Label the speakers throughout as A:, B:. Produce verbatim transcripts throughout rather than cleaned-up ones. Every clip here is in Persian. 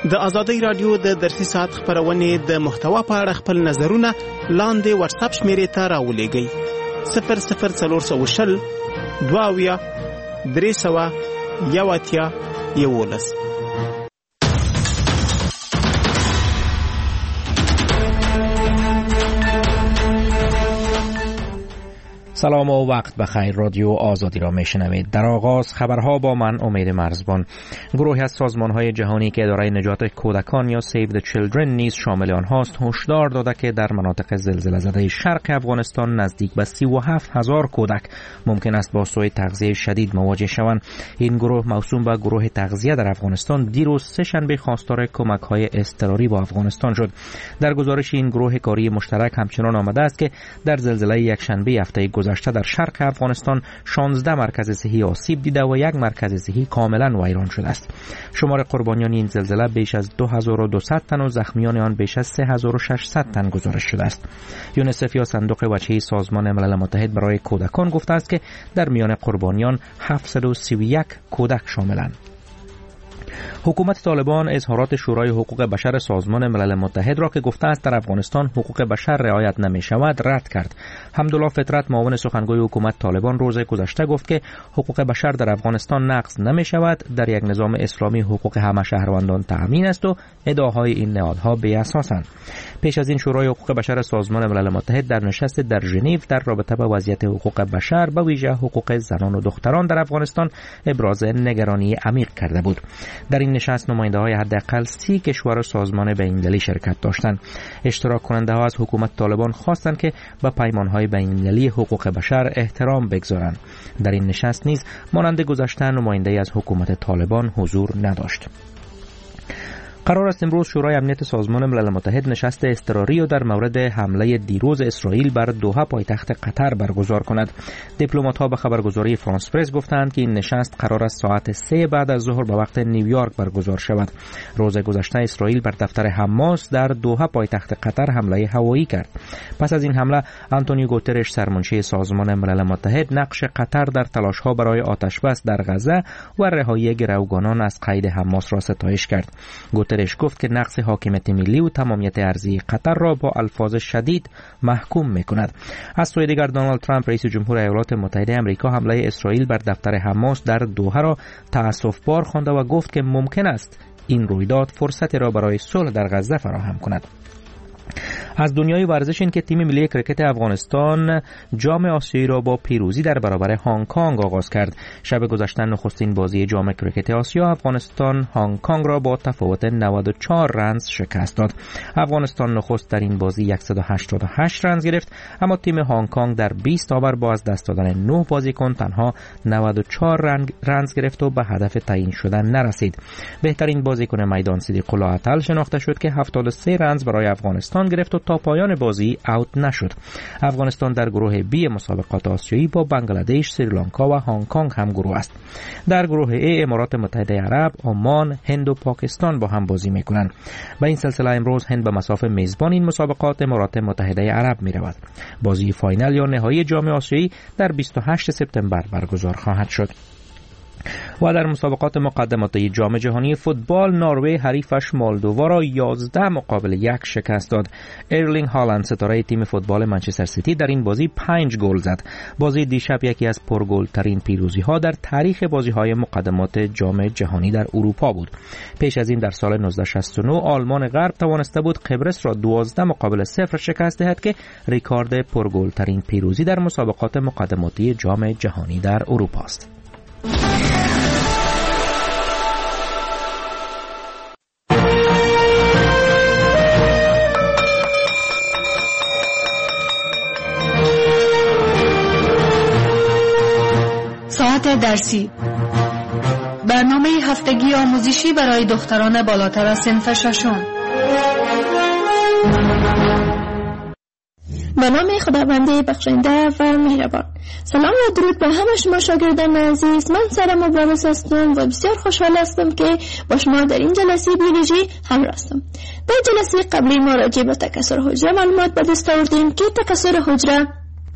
A: د آزادۍ رادیو د درسي ساعت خبرونه د محتوا په اړه خپل نظرونه لاندې واتس اپ شمیرې ته راولېږئ صفر صفر څلور سوه شل دوه اویا درې سوه یو اتیا یولس.
B: سلام و وقت بخیر. رادیو آزادی را میشنوید. در آغاز خبرها با من امید مرزبان. گروهی از سازمان‌های جهانی که اداره نجات کودکان یا Save the Children نیز شامل آنهاست هشدار داده که در مناطق زلزله زده شرق افغانستان نزدیک به سی و هفت هزار کودک ممکن است با سوء تغذیه شدید مواجه شوند. این گروه موسوم به گروه تغذیه در افغانستان دیروز سه شنبه خواستار کمک‌های اضطراری با افغانستان شد. در گزارش این گروه کاری مشترک همچنان آمده است که در زلزله یک شنبه هفته گذشته در شرق افغانستان شانزده مرکز صحی آسیب دیده و یک مرکز صحی کاملا ویران شده است. شمار قربانیان این زلزله بیش از دو هزار و دویست تن و زخمیان آن بیش از سه هزار و ششصد تن گزارش شده است. یونیسف یا صندوق وجهی سازمان ملل متحد برای کودکان گفته است که در میان قربانیان هفتصد و سی و یک کودک شاملند. حکومت طالبان اظهارات شورای حقوق بشر سازمان ملل متحد را که گفته است در افغانستان حقوق بشر رعایت نمی شود رد کرد. حمدالله فطرت معاون سخنگوی حکومت طالبان روز گذشته گفت که حقوق بشر در افغانستان نقض نمی شود، در یک نظام اسلامی حقوق همه شهروندان تأمین است و ادعاهای این نهادها بی اساسند. پیش از این شورای حقوق بشر سازمان ملل متحد در نشست در ژنو در رابطه با وضعیت حقوق بشر به ویژه حقوق زنان و دختران در افغانستان ابراز نگرانی عمیق کرده بود. در این نشست نماینده های حداقل سی کشور سازمان بین‌المللی شرکت داشتند. اشتراک کننده ها از حکومت طالبان خواستند که به پیمان های بین‌المللی حقوق بشر احترام بگذارند. در این نشست نیز مانند گذشته نماینده از حکومت طالبان حضور نداشت. قرار است امروز شورای امنیت سازمان ملل متحد نشست اضطراری را در مورد حمله دیروز اسرائیل بر دوحه پایتخت قطر برگزار کند. دیپلمات‌ها به خبرگزاری فرانس پرس گفتند که این نشست قرار است ساعت سه بعد از ظهر به وقت نیویورک برگزار شود. روز گذشته اسرائیل بر دفتر حماس در دوحه پایتخت قطر حمله هوایی کرد. پس از این حمله آنتونیو گوترش سرمنشی سازمان ملل متحد نقش قطر در تلاش‌ها برای آتشبس در غزه و رهایی گروگانان از قید حماس را ستایش کرد. گوترش گفت که نقض حاکمیت ملی و تمامیت ارضی قطر را با الفاظ شدید محکوم می‌کند. از سوی دیگر دونالد ترامپ رئیس جمهور ایالات متحده آمریکا حمله اسرائیل بر دفتر حماس در دوحه را تأسف‌بار خوانده و گفت که ممکن است این رویداد فرصتی را برای صلح در غزه فراهم کند. از دنیای ورزش این که تیم ملی کرکت افغانستان جام آسیایی را با پیروزی در برابر هنگ کنگ آغاز کرد. شب گذشته نخستین بازی جام کرکت آسیا افغانستان هنگ کنگ را با تفاوت نود و چهار رنز شکست داد. افغانستان نخست در این بازی صد و هشتاد و هشت رنز گرفت، اما تیم هنگ کنگ در بیست اوور با از دست دادن نه بازیکن تنها نود و چهار رنز گرفت و به هدف تعیین شدن نرسید. بهترین بازیکن میدان صدیق الله عطل شناخته شد که هفتاد و سه رنز برای افغانستان گرفت و تا پایان بازی اوت نشد. افغانستان در گروه بی مسابقات آسیایی با بنگلادش، سریلانکا و هنگ کنگ هم گروه است. در گروه ای امارات متحده عرب، عمان، هند و پاکستان با هم بازی میکنند. با این سلسله امروز هند به مصاف میزبان این مسابقات امارات متحده عرب میرود. بازی فاینال یا نهایی جام آسیایی در بیست و هشتم سپتامبر برگزار خواهد شد. و در مسابقات مقدماتی جام جهانی فوتبال نروژ حریفش مولدووا را یازده مقابل یک شکست داد. ایرلینگ هالند ستاره تیم فوتبال منچستر سیتی در این بازی پنج گل زد. بازی دیشب یکی از پرگل ترین پیروزی ها در تاریخ بازی های مقدمات جام جهانی در اروپا بود. پیش از این در سال نوزده شصت و نه آلمان غرب توانسته بود قبرس را دوازده مقابل صفر شکست دهد که رکورد پرگل ترین پیروزی در مسابقات مقدماتی جام جهانی در اروپا است.
C: ساعت درسی، برنامه هفتگی آموزشی برای دختران بالاتر از صنف ششم.
D: به نام خداوند بخشنده و مهربان. سلام و درود به همه شما شاگردان عزیز. من سارا مبارز هستم و بسیار خوشحال هستم که با شما در این جلسه بیولوژی همراه هستم. در جلسه قبلی ما راجع به تکثر حجره معلومات به دست آوردیم که تکثر حجره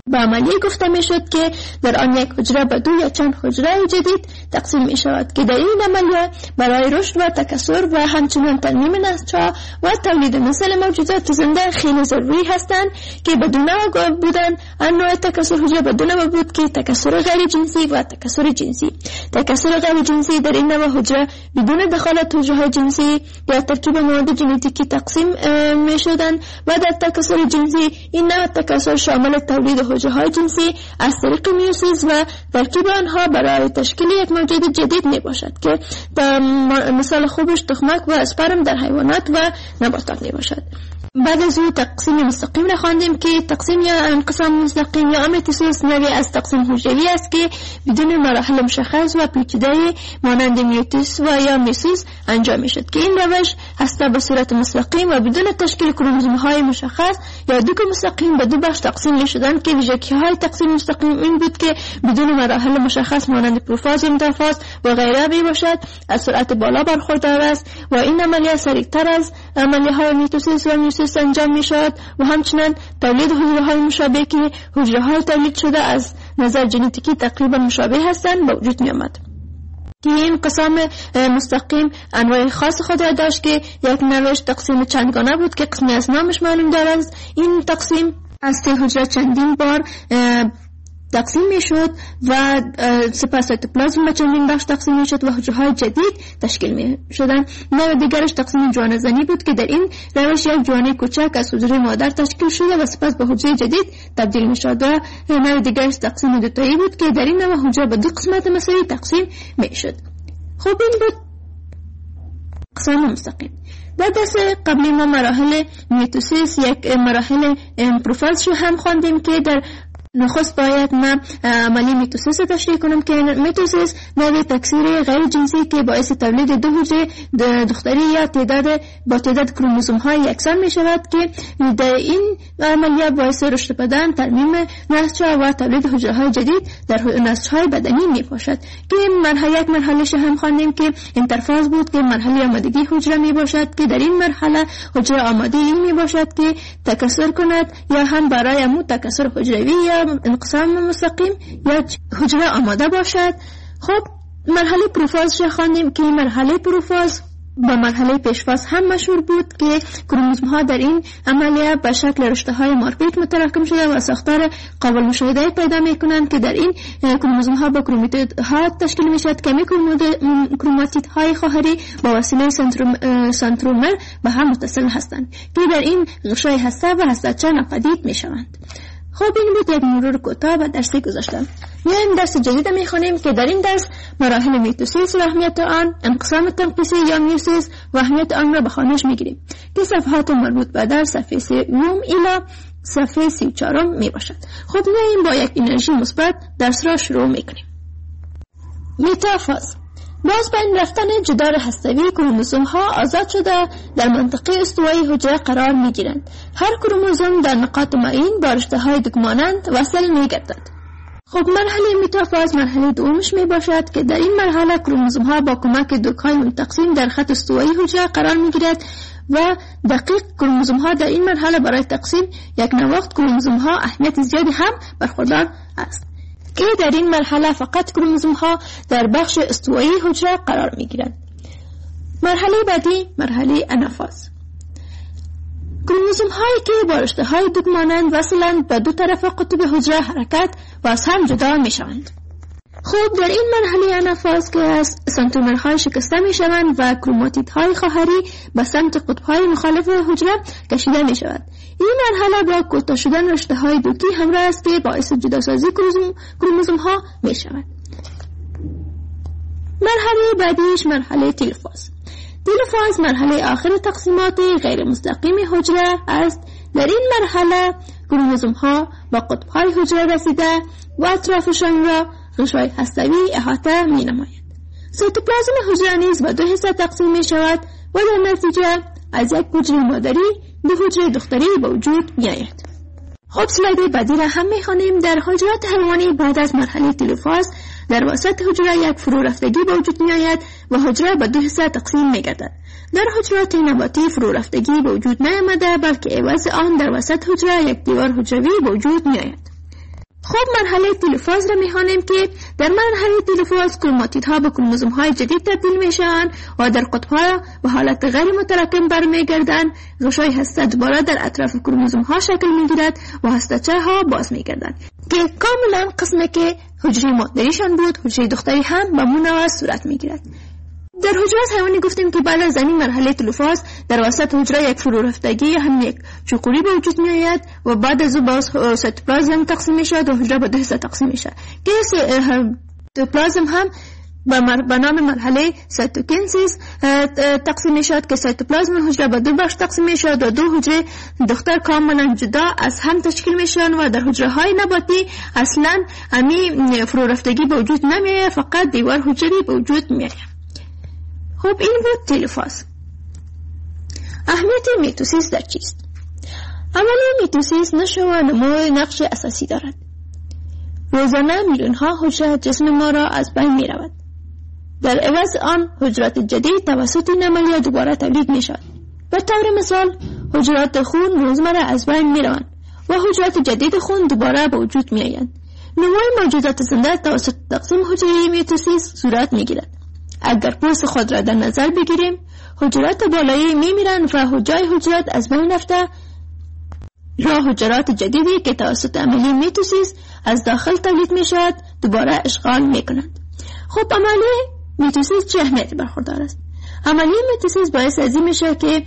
D: به عملیه گفته می شد که در آن یک حجره به دو یا چند حجره جدید تقسیم می شود که در این عملیه برای رشد و تکثر و همچنین ترمیم نسل‌ها و تولید نسل موجودات زنده خیلی ضروری هستند که بدون بودن انواع تکثر حجره بدون بود که تکثر غیر جنسی و تکثر جنسی. تکثر غیر جنسی در این نوع حجره بدون دخالت حجره جنسی یا ترکیب مواد ژنتیکی تقسیم می شدند و در تکثر جنسی این نوع تکثر شامل تولید حجره جنسی از طریق میوسیس و ترکیب آنها برای تشکیل یک موجود جدید می باشد که مثال خوبش تخمک و اسپرم در حیوانات و نباتات می باشد. بعد از او تقسیم مستقیم را خواندیم که تقسیم یا انقسام مستقیم یا میتوسیس نوعی از تقسیم حجروی است که بدون مراحل مشخص و پیچیده مانند میوسیس و یا میوسیس انجام میشد که این روش هسته به صورت مستقیم و بدون تشکیل کروموزوم های مشخص یا دو مستقیم به دو بخش تقسیم میشدند که ویژگی های تقسیم مستقیم این بود که بدون مراحل مشخص مانند پروفاز یا متافاز و غیره می باشد، از سرعت بالا برخوردار است و این عملیه سریعتر از عملیه های میتوسیس و میوسیس انجام می شود و همچنین تولید حجره های مشابه که حجره های تولید شده از نظر ژنتیکی تقریبا مشابه هستند به وجود می آمد. که این انقسام مستقیم انواع خاص خود را داشت که یک نوعش تقسیم چندگانه بود که قسمی از نامش معلوم دارد. این تقسیم از ته حجره چندین بار تقسیم می شد و سپس سایتوپلازم به چندین بخش تقسیم می شد و حجره های جدید تشکیل می شدن. نوع دیگرش تقسیم جوانه زنی بود که در این روش یک جوانه کوچک از حجره مادر تشکیل شده و سپس به حجره جدید تبدیل می شد. و نوع دیگرش تقسیم دوتایی بود که در این نوع حجره به دو قسمت مساوی تقسیم می شد. خب این بود اقسام مستقیم. در درس قبلی ما مراحل میتوسیس یک مراحل پروفاز رو هم خواندیم که در نخست باید من عملی میتوسیس تشریح کنم که میتوسیس نوع تکثیر غیر جنسی که باعث تولید دو حجره دختری یا تعداد با تعداد کروموزوم های یکسان می شود که در این عملیه باعث رشد بدن، ترمیم نسل‌ها و تولید حجره های جدید در نسل‌های بدنی می باشد که مرحله یک مرحله هم خواندیم که انترفاز بود که مرحله آمادگی حجره می باشد که در این مرحله حجره آماده این می باشد که تکثر کند یا هم برای امو تکثر حجروی یا انقسام مستقیم یا حجره آماده باشد. خب مرحله پروفاز را خواندیم که مرحله پروفاز با مرحله پیشفاز هم مشهور بود که کروموزوم ها در این عملیه به شکل رشته های مارپیک متراکم شده و ساختار قابل مشاهده پیدا می کنند که در این کروموزوم ها با کروماتید ها تشکیل می شود که کروماتید های خواهری با وسیله سنترومر به هم متصل هستند که در این غشای هسته و هسته‌چه ناپدید می شوند. خب این بود یک مرور کوتاه به درسی گذاشتم. میایم درس جدید میخونیم که در این درس مراحل میتوسیس و اهمیت آن، انقسام تنقیصی یا میوسیس و اهمیت آن را به خوانش میگیریم که صفحات مربوط به در صفحه سیوم الی صفحه سی و چهارم می باشد. خب میایم با یک انرژی مثبت درس را شروع میکنیم. میتافاز باز بین رفتن جدار هسته‌ای کروموزوم ها آزاد شده در منطقه استوایی حجره قرار می گیرند. هر کروموزوم در نقاط معین با رشته های دکمانند وصل می گردد. خب مرحله میتافاز مرحله دومش می باشد که در این مرحله کروموزوم ها با کمک دوک‌های منتقسیم در خط استوایی حجره قرار می گیرد و دقیق کروموزوم ها در این مرحله برای تقسیم یک نواخت کروموزوم ها اهمیت زیادی هم برخوردار است که در این مرحله فقط کروموزوم ها در بخش استوایی حجره قرار می گیرند. مرحله بعدی مرحله انافاز. کروموزوم هایی که با رشته های دوک مانند وصلند به دو طرف قطب حجره حرکت و از هم جدا می شوند. خب در این مرحله انافاز که از سنترومرهای شکسته می شوند و کروماتیدهای خواهری به سمت قطبهای مخالف حجره کشیده می شود. این مرحله با کوتاه شدن رشته های دوکی همراه است که باعث جداسازی کروموزوم ها می شود. مرحله بعدیش مرحله تلفاز. تلفاز مرحله آخر تقسیمات غیر مستقیم حجره است. در این مرحله کروموزوم ها با قطبهای حجره رسیده و اطرافشان را غشای هسته‌ای احاطه می نماید. سایتوپلازم حجره نیز به دو حصه تقسیم می شود و در نتیجه از یک حجره مادری دو حجره دختری به وجود می آید. خب سلاید بعدی را هم می خوانیم. در حجرات حیوانی بعد از مرحله تلفاز در وسط حجره یک فرو رفتگی به وجود می آید و حجره به دو حصه تقسیم می گردد. در حجرات نباتی فرو رفتگی به وجود نیامده بلکه عوض آن در وسط حجره یک دیوار حجروی به وجود می آید. خب مرحله تلوفاز را می‌خوانیم که در مرحله تلوفاز کروماتیدها به کروموزوم‌های جدید تبدیل میشن و در قطب‌ها به حالت غیر متراکم برمیگردند. غشای هسته دوباره در اطراف کروموزوم‌ها شکل میگیرد و هسته‌چه‌ها باز میگردند که کاملا قسمی که حجره مادریشان بود حجره دختری هم به منوع صورت میگیرد. در حجرات حیوانی گفتیم که بعد از این مرحله تلوفاز در وسط حجره یک فرو رفتگی یا هم یک چوقوری به وجود می آید و بعد از او باز سایتوپلازم تقسیم می شود و حجره به دو حصه تقسیم می شود که سایتوپلازم هم به نام مرحله سایتوکینسیس تقسیم می شود که سایتوپلازم حجره به دو بخش تقسیم می شود و دو حجره دختر کاملا جدا از هم تشکیل می شوند و در حجره های نباتی اصلا همی فرو رفتگی به وجود نمی آید، فقط دیوار حجری به وجود می آید. خب این بود تلوفاز. اهمیت میتوسیس در چیست؟ عملیه میتوسیس نشو و نمو نقش اساسی دارد. روزانه میلیون ها حجره جسم ما را از بین می رود. در عوض آن حجرات جدید توسط این عملیه دوباره تولید می شود. به طور مثال حجرات خون روزمره از بین می روند و حجرات جدید خون دوباره به وجود می آیند. نمو موجودات زنده توسط تقسیم حجره میتوسیس صورت می گیرد. اگر پوست خود را در نظر بگیریم حجرات بالایی می میرند و حجای حجرات از بین رفته را حجرات جدیدی که توسط عملیه میتوسیس از داخل تولید می شود دوباره اشغال می کنند. خب عملیه میتوسیس چه اهمیتی برخوردار است؟ عملیه میتوسیس باعث از این میشه که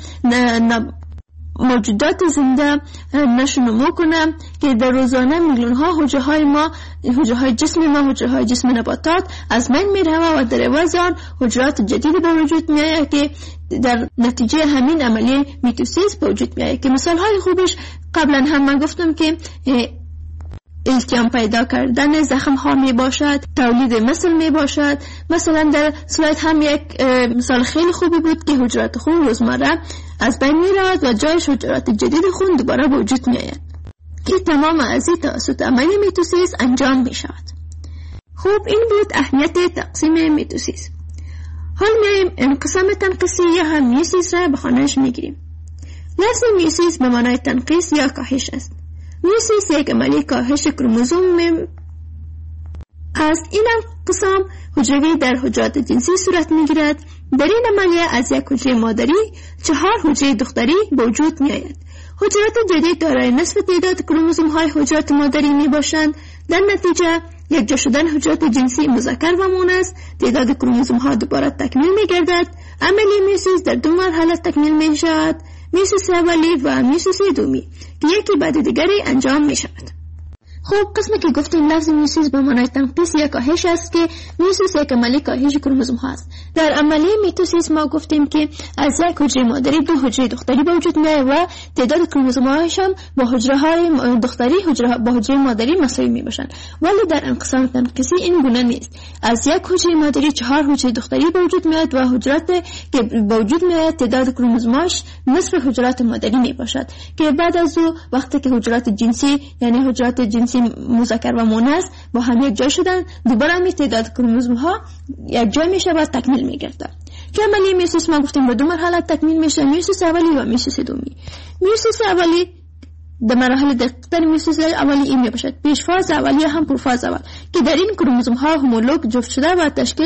D: موجودات زنده نشو نمو کنه که در روزانه میلیون ها حجره های ما حجره های جسم ما حجره های جسم نباتات از بین میره و در عوض آن حجرات جدید به وجود میاد که در نتیجه همین عملیه میتوسیس به وجود میاد که مثال های خوبش قبلا هم من گفتم که التیام پیدا کردن زخم ها می باشد، تولید مثل می باشد. مثلا در سلاید هم یک مثال خیلی خوبی بود که حجرات خون روزمره از بین می رود و جایش حجرات جدید خون دوباره به وجود می آید که تمام از این توسط عملیه میتوسیس انجام می شود. خوب این بود اهمیت تقسیم میتوسیس. حال میایم انقسام تنقیسی یا هم میوسیس را به خانهش می گیریم. لفظ میوسیس به معنای تنقیس یا کاهش است. میوسیس یک عملیه کاهش کروموزوم است. این انقسام حجروی در حجرات جنسی صورت میگیرد. در این عملیه از یک حجره مادری چهار حجره دختری به وجود می آید. حجرات جدید دارای نصف تعداد کروموزوم های حجرات مادری می باشند. در نتیجه یک جا شدن حجرات جنسی مذکر و مؤنث تعداد کروموزوم ها دوباره تکمیل می گردد. عملیه میوسیس در دو مرحله تکمیل می شود: میوسیس اولی و میوسیس دومی که یکی بعد دیگری انجام می شود. خب قسمی که گفتیم لفظ میوسیس به معنای تنقیس یا کاهش است که میوسیس یک عملیه کاهش کروموزوم ها است. در عملیه میتوسیس ما گفتیم که از یک حجره مادری دو حجره دختری به وجود میاد و تعداد کروموزوم هایش هم با حجره های دختری حجره با حجره مادری مساوی می باشند. ولی در انقسام تنقیسی این گونه نیست. از یک حجره مادری چهار حجره دختری به وجود میاد و حجرات که به وجود میاد تعداد کروموزوماش نصف حجرات مادری می باشد که بعد از او وقتی که حجرات جنسی یعنی حجرات جنسی مذکر و مؤنث با هم یک جای شدن دوباره می تعداد کروموزوم ها یک جای می شود تکمیل می گردد. که عملیه میوسیس ما گفتیم به دو مرحله تکمیل میشه: میوسیس اولی و میوسیس دومی. میوسیس اولی در مراحل دقیق‌تر میوسیس اولی این می باشد: پیش فاز اولیه هم پروفاز اول که در این کروموزوم ها همولوگ جفت شده و تشکیل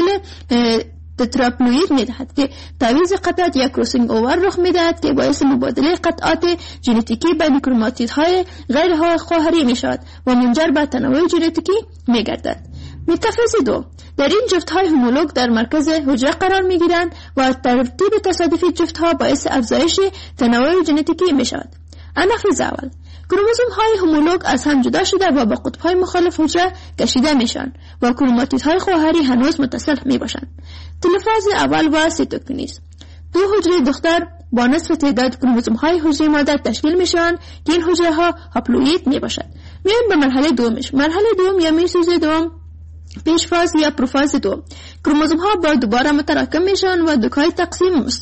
D: تتراپلوید می دهد که تعویض قطعات یا کروسینگ اوور رخ می دهد که باعث مبادله قطعات ژنتیکی بین کروماتیدهای غیر خواهری می شود و منجر به تنوع ژنتیکی می گردد. متافیز دو: در این جفت های همولوگ در مرکز حجره قرار می گیرند و ترتیب تصادفی جفت ها باعث افزایش تنوع ژنتیکی می شود. انافیز اول: کروموزوم های همولوگ از هم جدا شده و با قطب های مخالف حجره کشیده میشن و کروماتیدهای خواهری هنوز متصل می باشند. تلوفاز اول و سیتوکینیز: دو حجره دختر با نصف تعداد کروموزوم های حجره مادر تشکیل میشن که این حجره ها هاپلوئید می باشند. میان به مرحله دومش. مرحله دوم یا میوسیس دوم پیش فاز یا پروفاز دوم: کروموزوم ها با دوباره متراکم میشن و دوکای تقسیم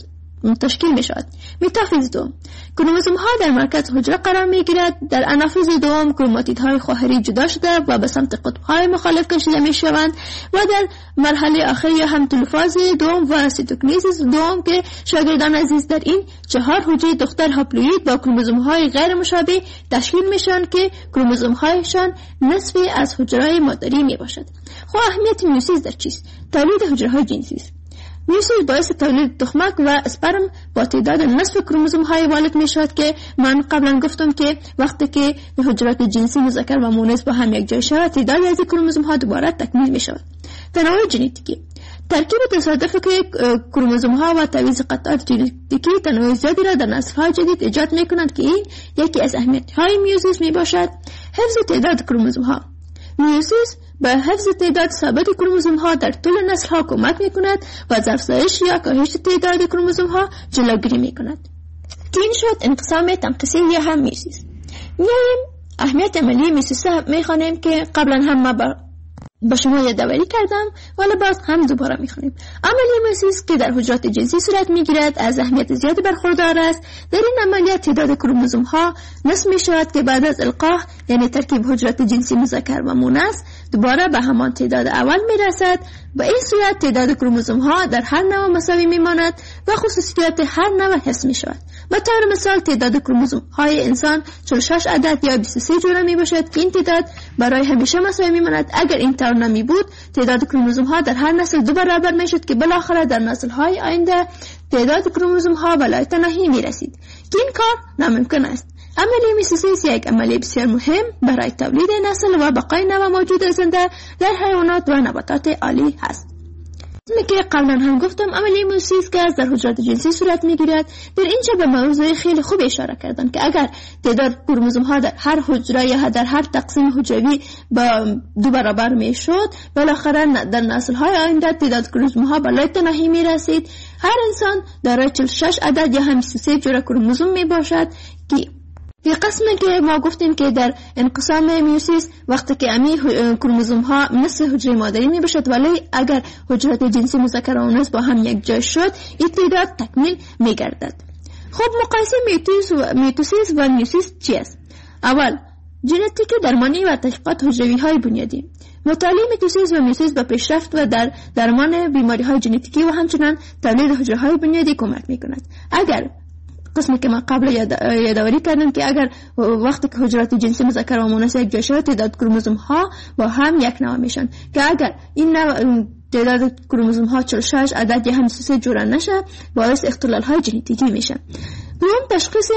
D: تشکیل می شود. متافیز دوم، کروموزوم ها در مرکز حجره قرار می گیرد. در انافیز دوم کروماتید های خواهری جدا شده و به سمت قطب های مخالف کشیده می شوند و در مرحله آخر یا هم تلفاز دوم و سیتوکینیز دوم که شاگردان عزیز در این چهار حجره دختر هاپلوئید با کروموزوم های غیر مشابه تشکیل می شوند که کروموزوم هایشان نصفی از حجره مادری می باشد. خب اهمیت میوسیس در چیست؟ تولید حجره های جنسی است. میوسیس باعث تولید تخمک و اسپرم با تعداد نصف کروموزوم های والد می شود که من قبلا گفتم که وقتی که حجرات جنسی مذکر و مؤنث با هم یک جای شود تعداد از کروموزوم ها دوباره تکمیل می شود. تنوع ژنتیکی، ترکیب تصادفی که کروموزوم ها و تعویض قطعات ژنتیکی تنوع زیادی را در نسل های جدید ایجاد می کنند که این یکی از اهمیت های میوسیس می باشد. حفظ تعداد کروموزوم ها، میوسیس به حفظ تعداد ثابت کروموزوم ها در طول نسل ها کمک می کند و از افزایش یا کاهش تعداد کروموزوم ها جلوگیری می کند. که این شد انقسام تنقیصی یا هم میوسیس. میایم اهمیت عملی میوسیس می خوانیم که قبلا هم ما با با شما یادآوری کردم ولی باز هم دوباره میخونیم. عملیه میوسیس که در حجرات جنسی صورت میگیرد از اهمیت زیادی برخوردار است. در این عملیات تعداد کروموزوم ها نصف می شود که بعد از القاح یعنی ترکیب حجرات جنسی مذکر و مؤنث دوباره به همان تعداد اول میرسد. با این صورت تعداد کروموزوم ها در هر نوع مساوی میماند و خصوصیات هر نوع حفظ می شود. به طور مثال تعداد کروموزوم های انسان چهل و شش عدد یا بیست و سه جوره می باشد که این تعداد برای همیشه مساوی میماند. اگر این طور نمی بود تعداد کروموزوم ها در هر نسل دو برابر می شد که بالاخره در نسل های آینده تعداد کروموزوم ها به لای تناهی می رسید که این کار ناممکن است. عملیه میوسیس یک عملیه بسیار مهم برای تولید نسل و بقای نوع موجود زنده در حیوانات و نباتات عالی هست. مثل که قبلا هم گفتم عملیه میوسیس که در حجرات جنسی صورت میگیرد. در اینجا به موضوع خیلی خوب اشاره کردن که اگر تعداد کروموزوم ها در هر حجره یا در هر تقسیم حجروی با دو برابر میشد بالاخره در نسل های آینده تعداد کروموزوم ها بالای تناهی میرسید. هر انسان دارای چهل و شش عدد یا هم بیست و سه جوره کروموزوم میباشد که یه قسمی که ما گفتیم که در انقسام میوسیس وقتی که امی کروموزوم ها مثل حجره مادری می باشد ولی اگر حجرات جنسی مذکر و مؤنث با هم یک جای شد این تعداد تکمیل می گردد. خب مقایسه میوسیس و میوسیس و میوسیس چی است؟ اول ژنتیک درمانی و تحقیقات حجروی های بنیادی. مطالعه میوسیس و میوسیس به پیشرفت و در درمان بیماری های ژنتیکی و همچنین تولید حجره های بنیادی کمک می کند. اگر قسمی که من قبل یادآوری کردم که اگر وقتی که حجرات جنسی مذکر و مؤنث یک جای شود تعداد کروموزوم ها با هم یک نوع میشن که اگر این نوع تعداد کروموزوم ها چهل و شش عدد یا هم بیست و سه جوره نشه باعث اختلال های ژنتیکی میشه. دوم تشخیص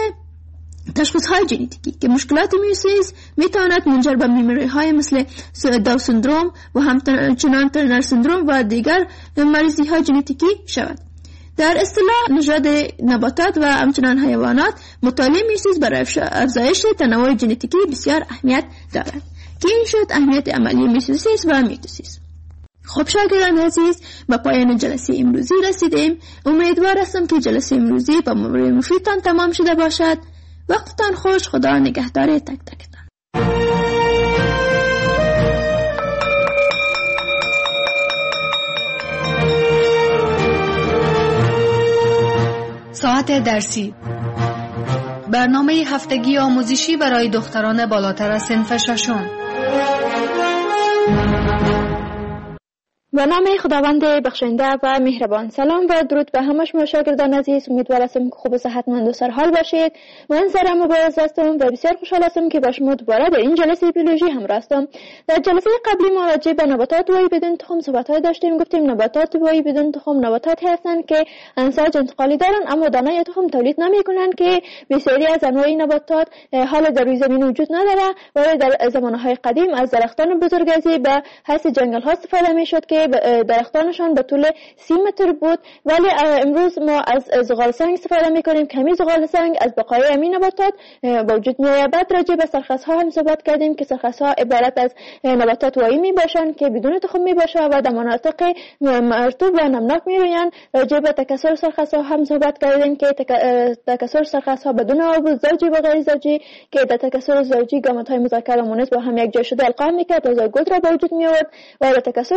D: تشخیص های ژنتیکی که مشکلات میوسیس میتواند منجر به بیماری های مثل داون سندروم و همچنان ترنر سندروم و دیگر مریضی های ژنتیکی شود. در اصطلاح نژاد نباتات و همچنان حیوانات مطالعه میوسیس برای افزایش تنوع ژنتیکی بسیار اهمیت دارد که این شد اهمیت عملی میوسیس و میتوسیس. خب شاگردان عزیز به پایان جلسه امروزی رسیدیم. امیدوار هستم که جلسه امروزی با موضوع مفیدتان تمام شده باشد. وقتتان خوش. خدا نگهدار تک تکتان.
C: ساعت درسی، برنامه هفتگی آموزشی برای دختران بالاتر از صنف ششم.
D: به نام خداوند بخشنده و مهربان. سلام و درود به همه شما شاگردان عزیز. امیدوار هستم که خوب و صحتمند و سرحال باشید. من سارا مبارز هستم و بسیار خوشحال هستم که با شما دوباره در این جلسه بیولوژی همراه هستم. در جلسه قبلی ما راجع به نباتات وایی بدون تخم صحبت داشتیم. گفتیم نباتات وایی بدون تخم نباتاتی هستند که انساج انتقالی دارند اما دانه تخم تولید نمی‌کنند که بسیاری از انواع نباتات حال در روی زمین وجود نداره ولی در زمانهای قدیم از درختان بزرگسالی به حیث جنگل ها استفاده می‌شد که درختانشان به طول سی متر بود ولی امروز ما از زغال سنگ استفاده میکنیم. کمی زغال سنگ از بقای امین نباتات به وجود میآید. بعد راجع به سرخس ها هم صحبت کردیم که سرخس ها عبارت از نباتات وایی می باشند که بدون تخم می باشند و در مناطق مرطوب و نمناک می رویند. راجع به تکثر سرخس ها هم صحبت کردیم که تکثر سرخس ها بدون آب زوجی و غیر زوجی که در تکثر زوجی گامت های مذکر و مؤنث با هم یک جا شده القا میکرد و زایگوت را به وجود می آورد و در تکثر غیر زوجی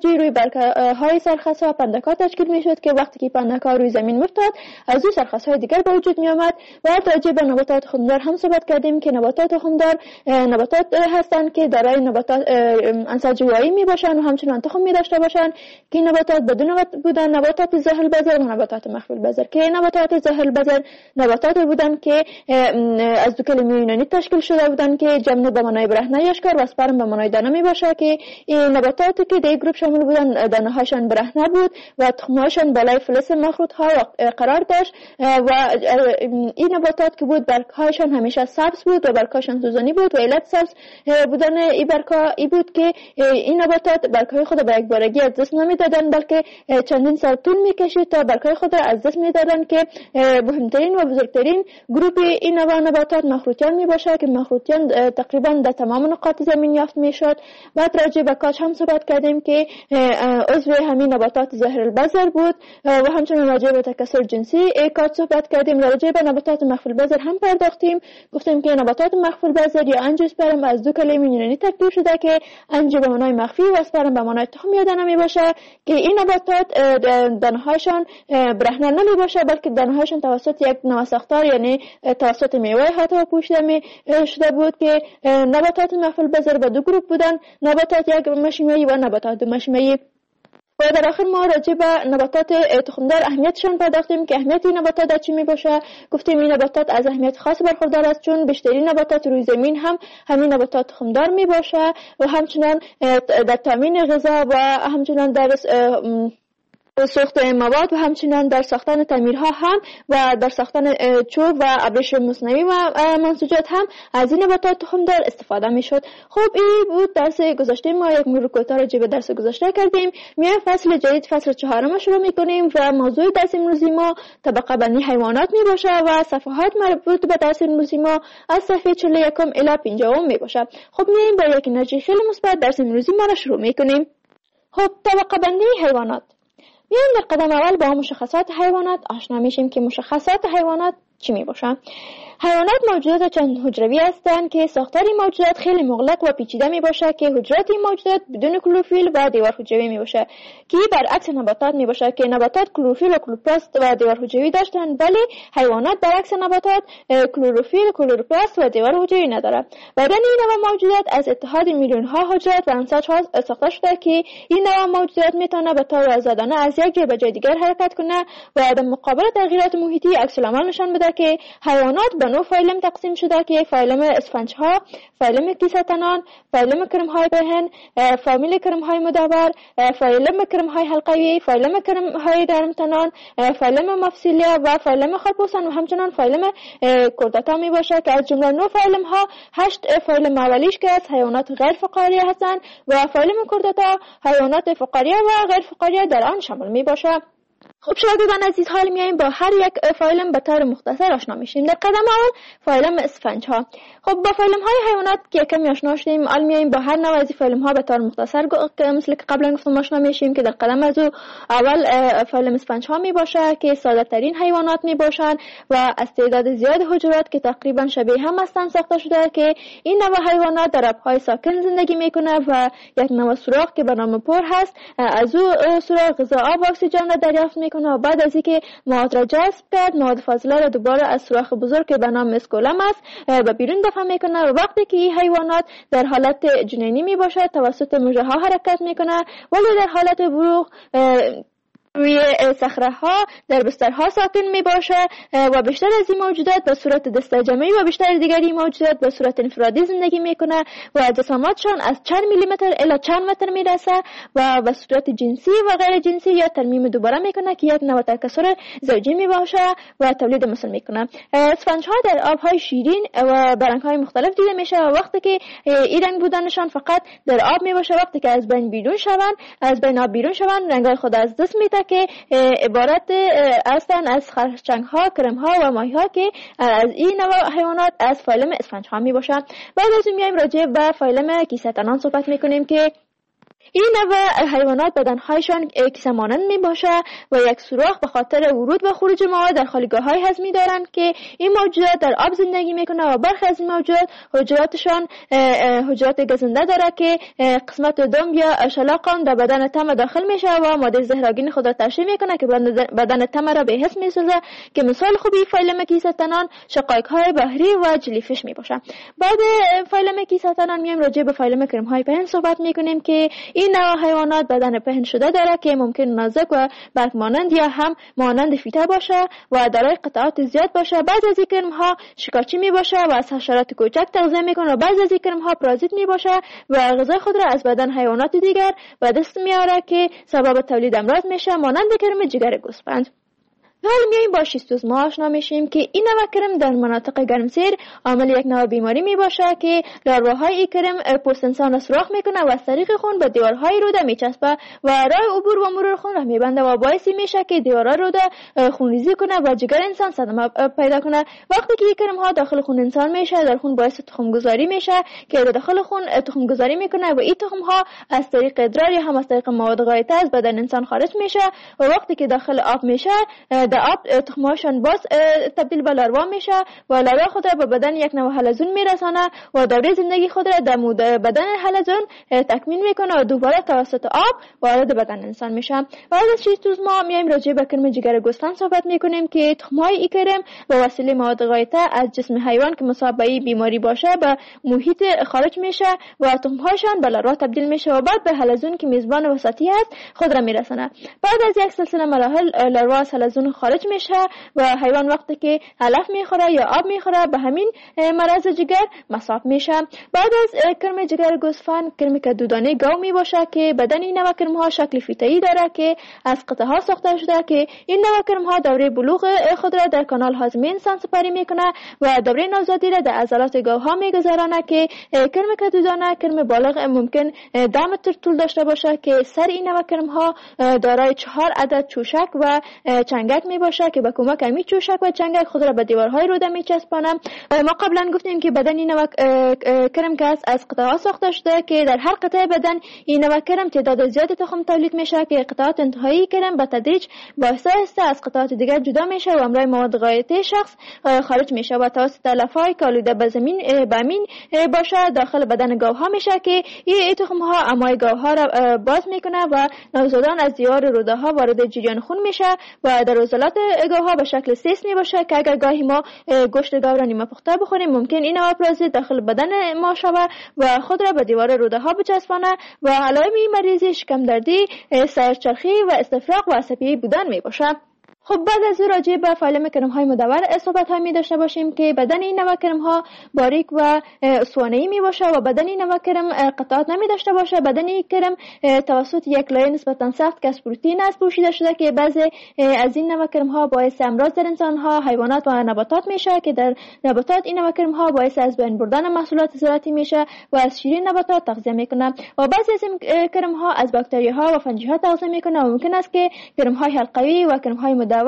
D: خروجی روی برگه های سرخس ها پندک ها تشکیل می شد که وقتی که پندک ها روی زمین می‌افتاد از او سرخس های دیگر به وجود می آمد. و راجع به نباتات تخمدار هم صحبت کردیم که نباتات تخمدار نباتات هستند که دارای نباتات عناصر جوایی می باشند و همچنان تخم می داشته باشند که نباتات بدون بودن نباتات ظاهر البذر و نباتات مخفی البذر که نباتات ظاهر البذر نباتات بودند که از دو کلمه یونانی تشکیل شده بودند که جمع به معنای برهنه اشکار و اسپرم به معنای دانه می باشه که این نباتاتی که در گروه شامل بودند دانه هاشان برهنه بود و تخم هاشان بالای فلز مخروط ها قرار داشت و این نباتات که بود برگ هاشان همیشه سبز بود و برگ هاشان سوزانی بود و علت سبز بودن این برگ ها ای بود که این نباتات برگ های خود به یک بارگی از دست نمی دادن بلکه چندین سال طول می کشید تا برگ های خود از دست می دادن که مهمترین و بزرگترین گروه این نوع نباتات مخروطیان می باشه که مخروطیان تقریبا در تمام نقاط زمین یافت می شد. بعد راجع به کاج هم صحبت کردیم که عضو همین نباتات ظاهر البذر بود و همچنین راجع به تکثر جنسی کاج صحبت کردیم. راجع به نباتات مخفی البذر هم پرداختیم، گفتیم که نباتات مخفی البذر یا انژیوسپرم از دو کلمه یونانی ترکیب شده که انژیو به معنای مخفی و اسپرم به معنای تخم یا دانه می باشه که این نباتات دانه‌هاشان برهنه نمی باشه بلکه دانه‌هاشان توسط یک نوساختار یعنی توسط میوه حتی پوشیده می شده بود که نباتات مخفی البذر به دو گروه بودن، نباتات یک مشیمه‌ای و نباتات دو مشیمه‌ای. و در آخر ما راجع به نباتات تخمدار اهمیتشان پرداختیم که اهمیت این نباتات چی می باشه. گفتیم این نباتات از اهمیت خاص برخوردار است چون بیشترین نباتات روی زمین هم همین نباتات تخمدار می باشه و همچنان در تامین غذا و همچنان در ساخت مواد و همچنان در ساختن تعمیرها هم و در ساختن چوب و ابریشم مصنوعی و منسوجات هم از این نباتات تخمدار استفاده می شد. خب این بود درس گذشته ما، یک مرور کوتاه راجع به درس گذشته کردیم. میایم فصل جدید، فصل چهارم شروع می کنیم و موضوع درس امروزی ما طبقه بندی حیوانات می باشه و صفحات مربوط به درس امروزی ما از صفحه چهل و یک الی پنجاه می باشه. خب میایم با یک انرژی خیلی مثبت درس امروزی ما را شروع می کنیم. خب طبقه بندی حیوانات، میایم در قدم اول با مشخصات حیوانات آشنا میشیم که مشخصات حیوانات چی می باشه. حیوانات موجودات چند حجروی هستند که ساختار این موجودات خیلی مغلق و پیچیده می باشه که حجرات این موجودات بدون کلروفیل و دیوار حجروی می باشه که برعکس نباتات می باشه که نباتات کلروفیل و کلوروپلاست و دیوار حجروی داشتند ولی حیوانات برعکس نباتات کلروفیل، کلوروپلاست و دیوار حجروی نداره. بدن این نوع موجودات از اتحاد میلیون ها حجرات و انساجها ساخته شده که این نوع موجودات میتونه به طور آزادانه از یک جای به جای دیگر حرکت کنه و در مقابل تغییرات محیطی عکس العمل نشان بده که حیوانات به نوع فایلم تقسیم شده که فایلم اسفنج ها، فایلم کیسه‌تنان، فایلم کرم های پهن، فامیل کرم های مدور، فایلم کرم های حلقوی، فایلم کرم های گرمتنان، فایلم مفصلیه و فایلم خرپوسان و همچنان فایلم کرداتا می باشه که از جمله نوع فایلم ها هشت فایلم اولیش که از حیوانات غیر فقاریه هستند و فایلم کرداتا حیوانات فقاریه و غیر فقاریه در آن شامل می باشه. خب شاگردان عزیز، حال میایم با هر یک فایلم به طور مختصر آشنا میشیم. در قدم اول فایلم اسفنج ها. خب با فایلم های حیوانات که کمی آشنا شدیم، حال میایم با هر نوع از فایلم ها به طور مختصر مثل که قبلا گفتم آشنا میشیم که در قدم از اول فایلم اسفنج ها می باشه که ساده ترین حیوانات می باشند و از تعداد زیاد حجرات که تقریبا شبیه هم هستند ساخته شده که این نوع حیوانات در آبهای ساکن زندگی میکنه و یک نوع سوراخ که به نام پر هست از او سوراخ غذا، آب و اکسیژن را دریافت میکنه و بعد از اینکه مواد را جذب کرد مواد فاضله را دوباره از سوراخ بزرگ که به نام مسکولم است به بیرون دفع میکنه و وقتی که این حیوانات در حالت جنینی می باشد توسط مژه ها حرکت میکنه ولی در حالت بلوغ روی صخره ها در بسترها ساکن می باشه و بیشتر از این موجودات به صورت دسته جمعی و بیشتر دیگری موجودات به صورت انفرادی زندگی میکنه و جسامتشان از چند میلیمتر الی چند متر میرسه و به صورت جنسی و غیر جنسی یا ترمیم دوباره میکنه که یک نوع تکثر زوجی می باشه و تولید مثل میکنه. اسفنج ها در آب های شیرین و برنگ های مختلف دیده میشه و وقتی که این رنگ بودنشان فقط در آب می باشه وقتی که از بین بیرون شوند از بین آب بیرون شوند رنگ خود از دست میده که عبارت هستند از خرچنگ ها، کرم ها و ماهی ها که از این نوع حیوانات از فایلم اسفنج ها می باشند. بعد از اون میایم راجع به فایلم کیسه‌تنان صحبت میکنیم که این نوع حیوانات بدنهایشان کیسه مانند می باشه و یک سوراخ به خاطر ورود و خروج مواد در خالگاه های هضمی دارند که این موجودات در آب زندگی میکنه و برخی از این موجودات حجراتشان حجرات گزنده داره که قسمت دم یا شلاق در بدن تم داخل میشه و ماده زهرآگین خود را ترشح میکنه که بدن تم را به حس میسازه که مثال خوبی فیلم کیسه تنان شقایق های بحری و جلیفیش می باشه. بعد فیلم کیسه تنان میایم راجع به فیلم کرم های پهن صحبت میکنیم که این نوع حیوانات بدن پهن شده داره که ممکن نازک و برگ مانند یا هم مانند فیته باشه و دارای قطعات زیاد باشه. بعضی از این کرم ها شکارچی می باشه و از حشرات کوچک تغذیه میکنه و بعضی از این کرم ها پارازیت می باشه و غذای خود را از بدن حیوانات دیگر به دست میاره که سبب تولید امراض میشه مانند کرم جگر گوسفند. حال میاییم با شیستوزما آشنا میشیم که این نوع کرم در مناطق گرمسیر عامل یک نوع بیماری می باشه که لارواهای این کرم پوست انسان را سوراخ میکنه و از طریق خون به دیوارهای روده میچسبه و راه عبور و مرور خون را میبنده و باعثی میشه که دیوارها روده خونریزی کنه و جگر انسان صدمه پیدا کنه. وقتی که این کرم ها داخل خون انسان میشه در خون باعث تخم گذاری میشه که داخل خون تخم گذاری میکنه و این تخم ها از طریق ادرار یا هم از طریق مواد غایطه از بدن انسان خارج میشه و وقتی که داخل آب میشه در آب تخمهاشان باز تبدیل به لاروا میشه و لاروا خود را به بدن یک نوع حلزون میرسانه و دوره زندگی خود را در بدن حلزون تکمیل میکنه و دوباره توسط آب وارد بدن انسان میشه. بعد از شیستوزما میایم راجع به کرم جگر گوسفند صحبت میکنیم که تخمهای این کرم به وسیله مواد غایطه از جسم حیوان که مصاب به بیماری باشه به محیط خارج میشه و تخمهاشان به لاروا تبدیل میشه و بعد به حلزون که میزبان وسطی است خود را میرسانه. بعد از یک سلسله مراحل لاروا از حلزون خارج میشه و حیوان وقتی که علف میخوره یا آب میخوره به همین مرض جگر مصاب میشه. بعد از کرم جگر گوسفند کرم کدودانه گاو می باشه که بدن این نوع کرم ها شکل فیته‌ای داره که از قطعه ها ساخته شده که این نوع کرم ها دوره بلوغ خود را در کانال هاضمه انسان سپری میکنه و دوره نوزادی را در عضلات گاو ها میگذرانه که کرم کدودانه کرم بالغ ممکن ده متر طول داشته باشه که سر این نوع کرم ها دارای چهار عدد چوشک و چنگک می باشه که به کمک همین چوشک و چنگک خود را به دیوارهای روده میچسبانه. ما قبلا گفتیم که بدن این نوع کرم که از قطعات ساخته شده که در هر قطعه بدن این نوع کرم تعداد زیادی تخم تولید میشه که قطعات انتهایی کرم به تدریج با آهسته از قطعات دیگر جدا میشه و امرای مواد غایطه شخص خارج میشه و توسط علفهای که آلوده به زمین به امین باشه داخل بدن گاوها میشه که این تخم ها امای گاوها را باز میکنه و نوزادان از دیوار روده ها وارد جریان خون میشه و در عضلات گاوها به شکل سیس می باشه که اگر گاهی ما گوشت گاو را نیمه پخته بخوریم ممکن این نوع پرازیت داخل بدن ما شود و خود را به دیوار روده ها بچسبانه و علائم این مریضی شکم دردی، سرچرخی و استفراغ و عصبی بودن می باشه. خب بعد از راجع به فیلم کرم های مدور صحبت های می داشته باشیم که بدن این نوع کرم ها باریک و اسوانه‌ای می باشه و بدن این نوع کرم قطعات نمی داشته باشه. بدن این کرم توسط یک لایه نسبتا سخت که از پروتئین است پوشیده شده که بعضی از این نوع کرم ها باعث امراض در انسان ها، حیوانات و نباتات میشه که در نباتات این نوع کرم ها باعث از بین بردن محصولات زراعتی میشه و از شیرین نباتات تغذیه میکنه و بعضی از این کرم ها از باکتری ها و فنجی ها تغذیه میکنه و ممکن است که کرم های حلقوی و کرم های مدور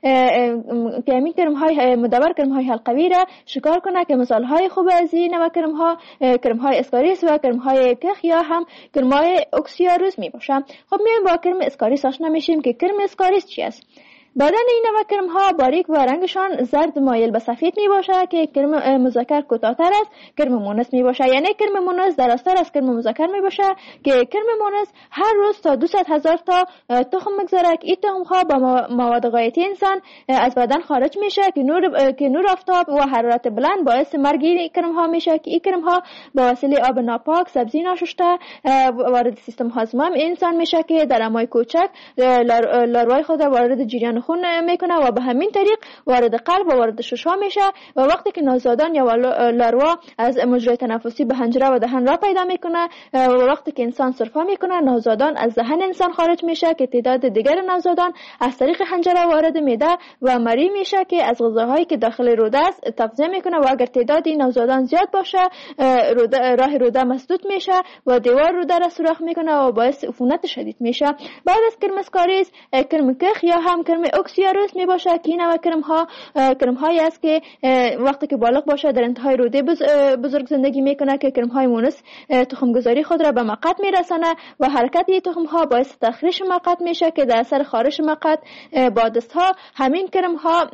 D: که همین کرم های مدور کرم های حلقوی را شکار کنه که مثال های خوب از این نوع کرم ها کرم های اسکاریس و کرم های کخ یا هم کرم های اکسیاروز می باشه. خب میایم با کرم اسکاریس آشنا میشیم که کرم اسکاریس چی است. بدن این نوع کرم ها باریک و رنگشان زرد مایل به سفید می باشه که کرم مذکر کوتاه‌تر است کرم مونس می باشه، یعنی کرم مونس درازتر از کرم مذکر می باشه که کرم مونس هر روز تا دویست هزار تا تخم میگذاره که این تخم ها با مواد غایطی انسان از بدن خارج میشه که نور که نور آفتاب و حرارت بلند باعث مرگ این کرم ها میشه که این کرم ها با وسیله آب ناپاک، سبزی ناشسته وارد سیستم هاضمه انسان میشه که در امای کوچک لاروای خود وارد جریان خون میکنه و به همین طریق وارد قلب و وارد ششها میشه و وقتی که نوزادان یا لاروا از مجرای تنفسی به حنجره و دهن را پیدا میکنه و وقتی که انسان سرفه میکنه نوزادان از دهن انسان خارج میشه که تعداد دیگر نوزادان از طریق حنجره وارد معده و مری میشه که از غذاهایی که داخل روده است تغذیه میکنه و اگر تعداد نوزادان زیاد باشه روده راه روده مسدود میشه و دیوار روده را سوراخ میکنه و باعث عفونت شدید میشه. بعد از کرم اسکاریس کرم کخ یا هم کرم اوکسیاروس می باشه که این نوع کرم ها کرم هایی است که وقتی که بالغ باشه در انتهای روده بزرگ زندگی میکنه که کرم های مونس تخم گذاری خود را به مقعد میرسانه و حرکت این تخم ها باعث تخریش مقعد میشه که در اثر خارش مقعد با دست ها همین کرم ها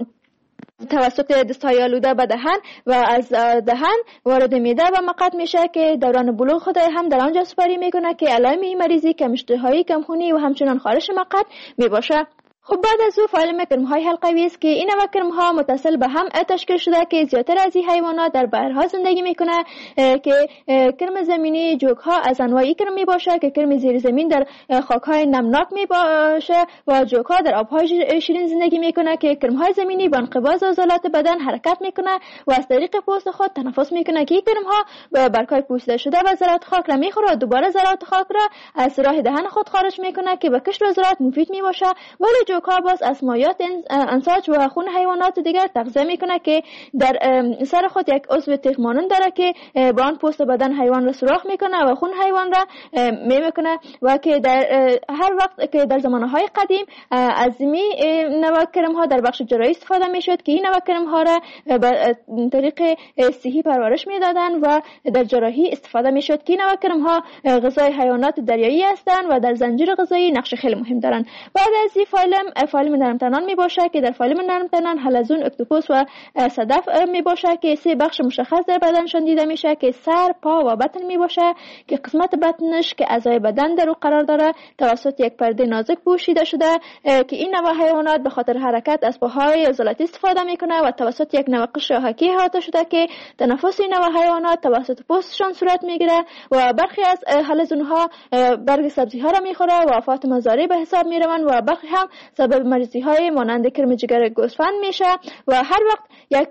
D: توسط دست‌های آلوده به دهن و از دهن وارد معده و مقعد میشه که دوران بلوغ خود هم در آنجا سپری میکنه که علائم این مریضی کم اشتهایی، کم خونی و همچنان خارش مقعد میباشه. خب بعد از او فایل کرم های حلقوی است که این نوع کرم ها متصل به هم تشکیل شده که زیادتر از این حیوانات در بحرها زندگی میکنه که کرم زمینی جوک ها از انواعی کرم می باشه که کرم زیر زمین در خاک های نمناک می باشه و جوک ها در آبهای شیرین زندگی میکنه که کرم های زمینی با انقباض عضلات بدن حرکت میکنه و از طریق پوست خود تنفس میکنه که این کرم ها برگهای پوسیده شده و ذرات خاک را میخوره و دوباره ذرات خاک را از راه دهن خود خارج میکنه که به کشت و ذرات مفید می باشه. ولی جوکا باز از مایات انساج و خون حیوانات دیگر تغذیه میکنه که در سر خود یک عضو تیغ مانند داره که با آن پوست بدن حیوان را سوراخ میکنه و خون حیوان را میکنه و که در هر وقت که در زمانهای قدیم از می نوع کرم ها در بخش جراحی استفاده میشد که این نوع کرم ها را به طریق صحی پرورش میدادن و در جراحی استفاده میشد که این نوع کرم ها غذای حیوانات دریایی هستند و در زنجیره غذایی نقش خیلی مهم دارن. بعد از این فایلم فایلم نرمتنان می باشه که در فایلم نرمتنان حلزون، اکتوپوس و صدف می باشه که سه بخش مشخص در بدنشان دیده میشه که سر، پا و بطن می باشه که قسمت بطنش که اعضای بدن در او قرار داره توسط یک پرده نازک پوشیده شده که این نوع حیوانات به خاطر حرکت از پاهای عضلاتی استفاده میکنه و توسط یک نوع قشر آهکی احاطه شده که تنفس این نوع حیوانات توسط پوستشان صورت میگیره و برخی از حلزون ها برگ سبزی ها را میخوره و آفات مزارع به حساب میروند و برخی هم سبب مریضی های مانند کرم جگر گوسفند میشه و هر وقت یک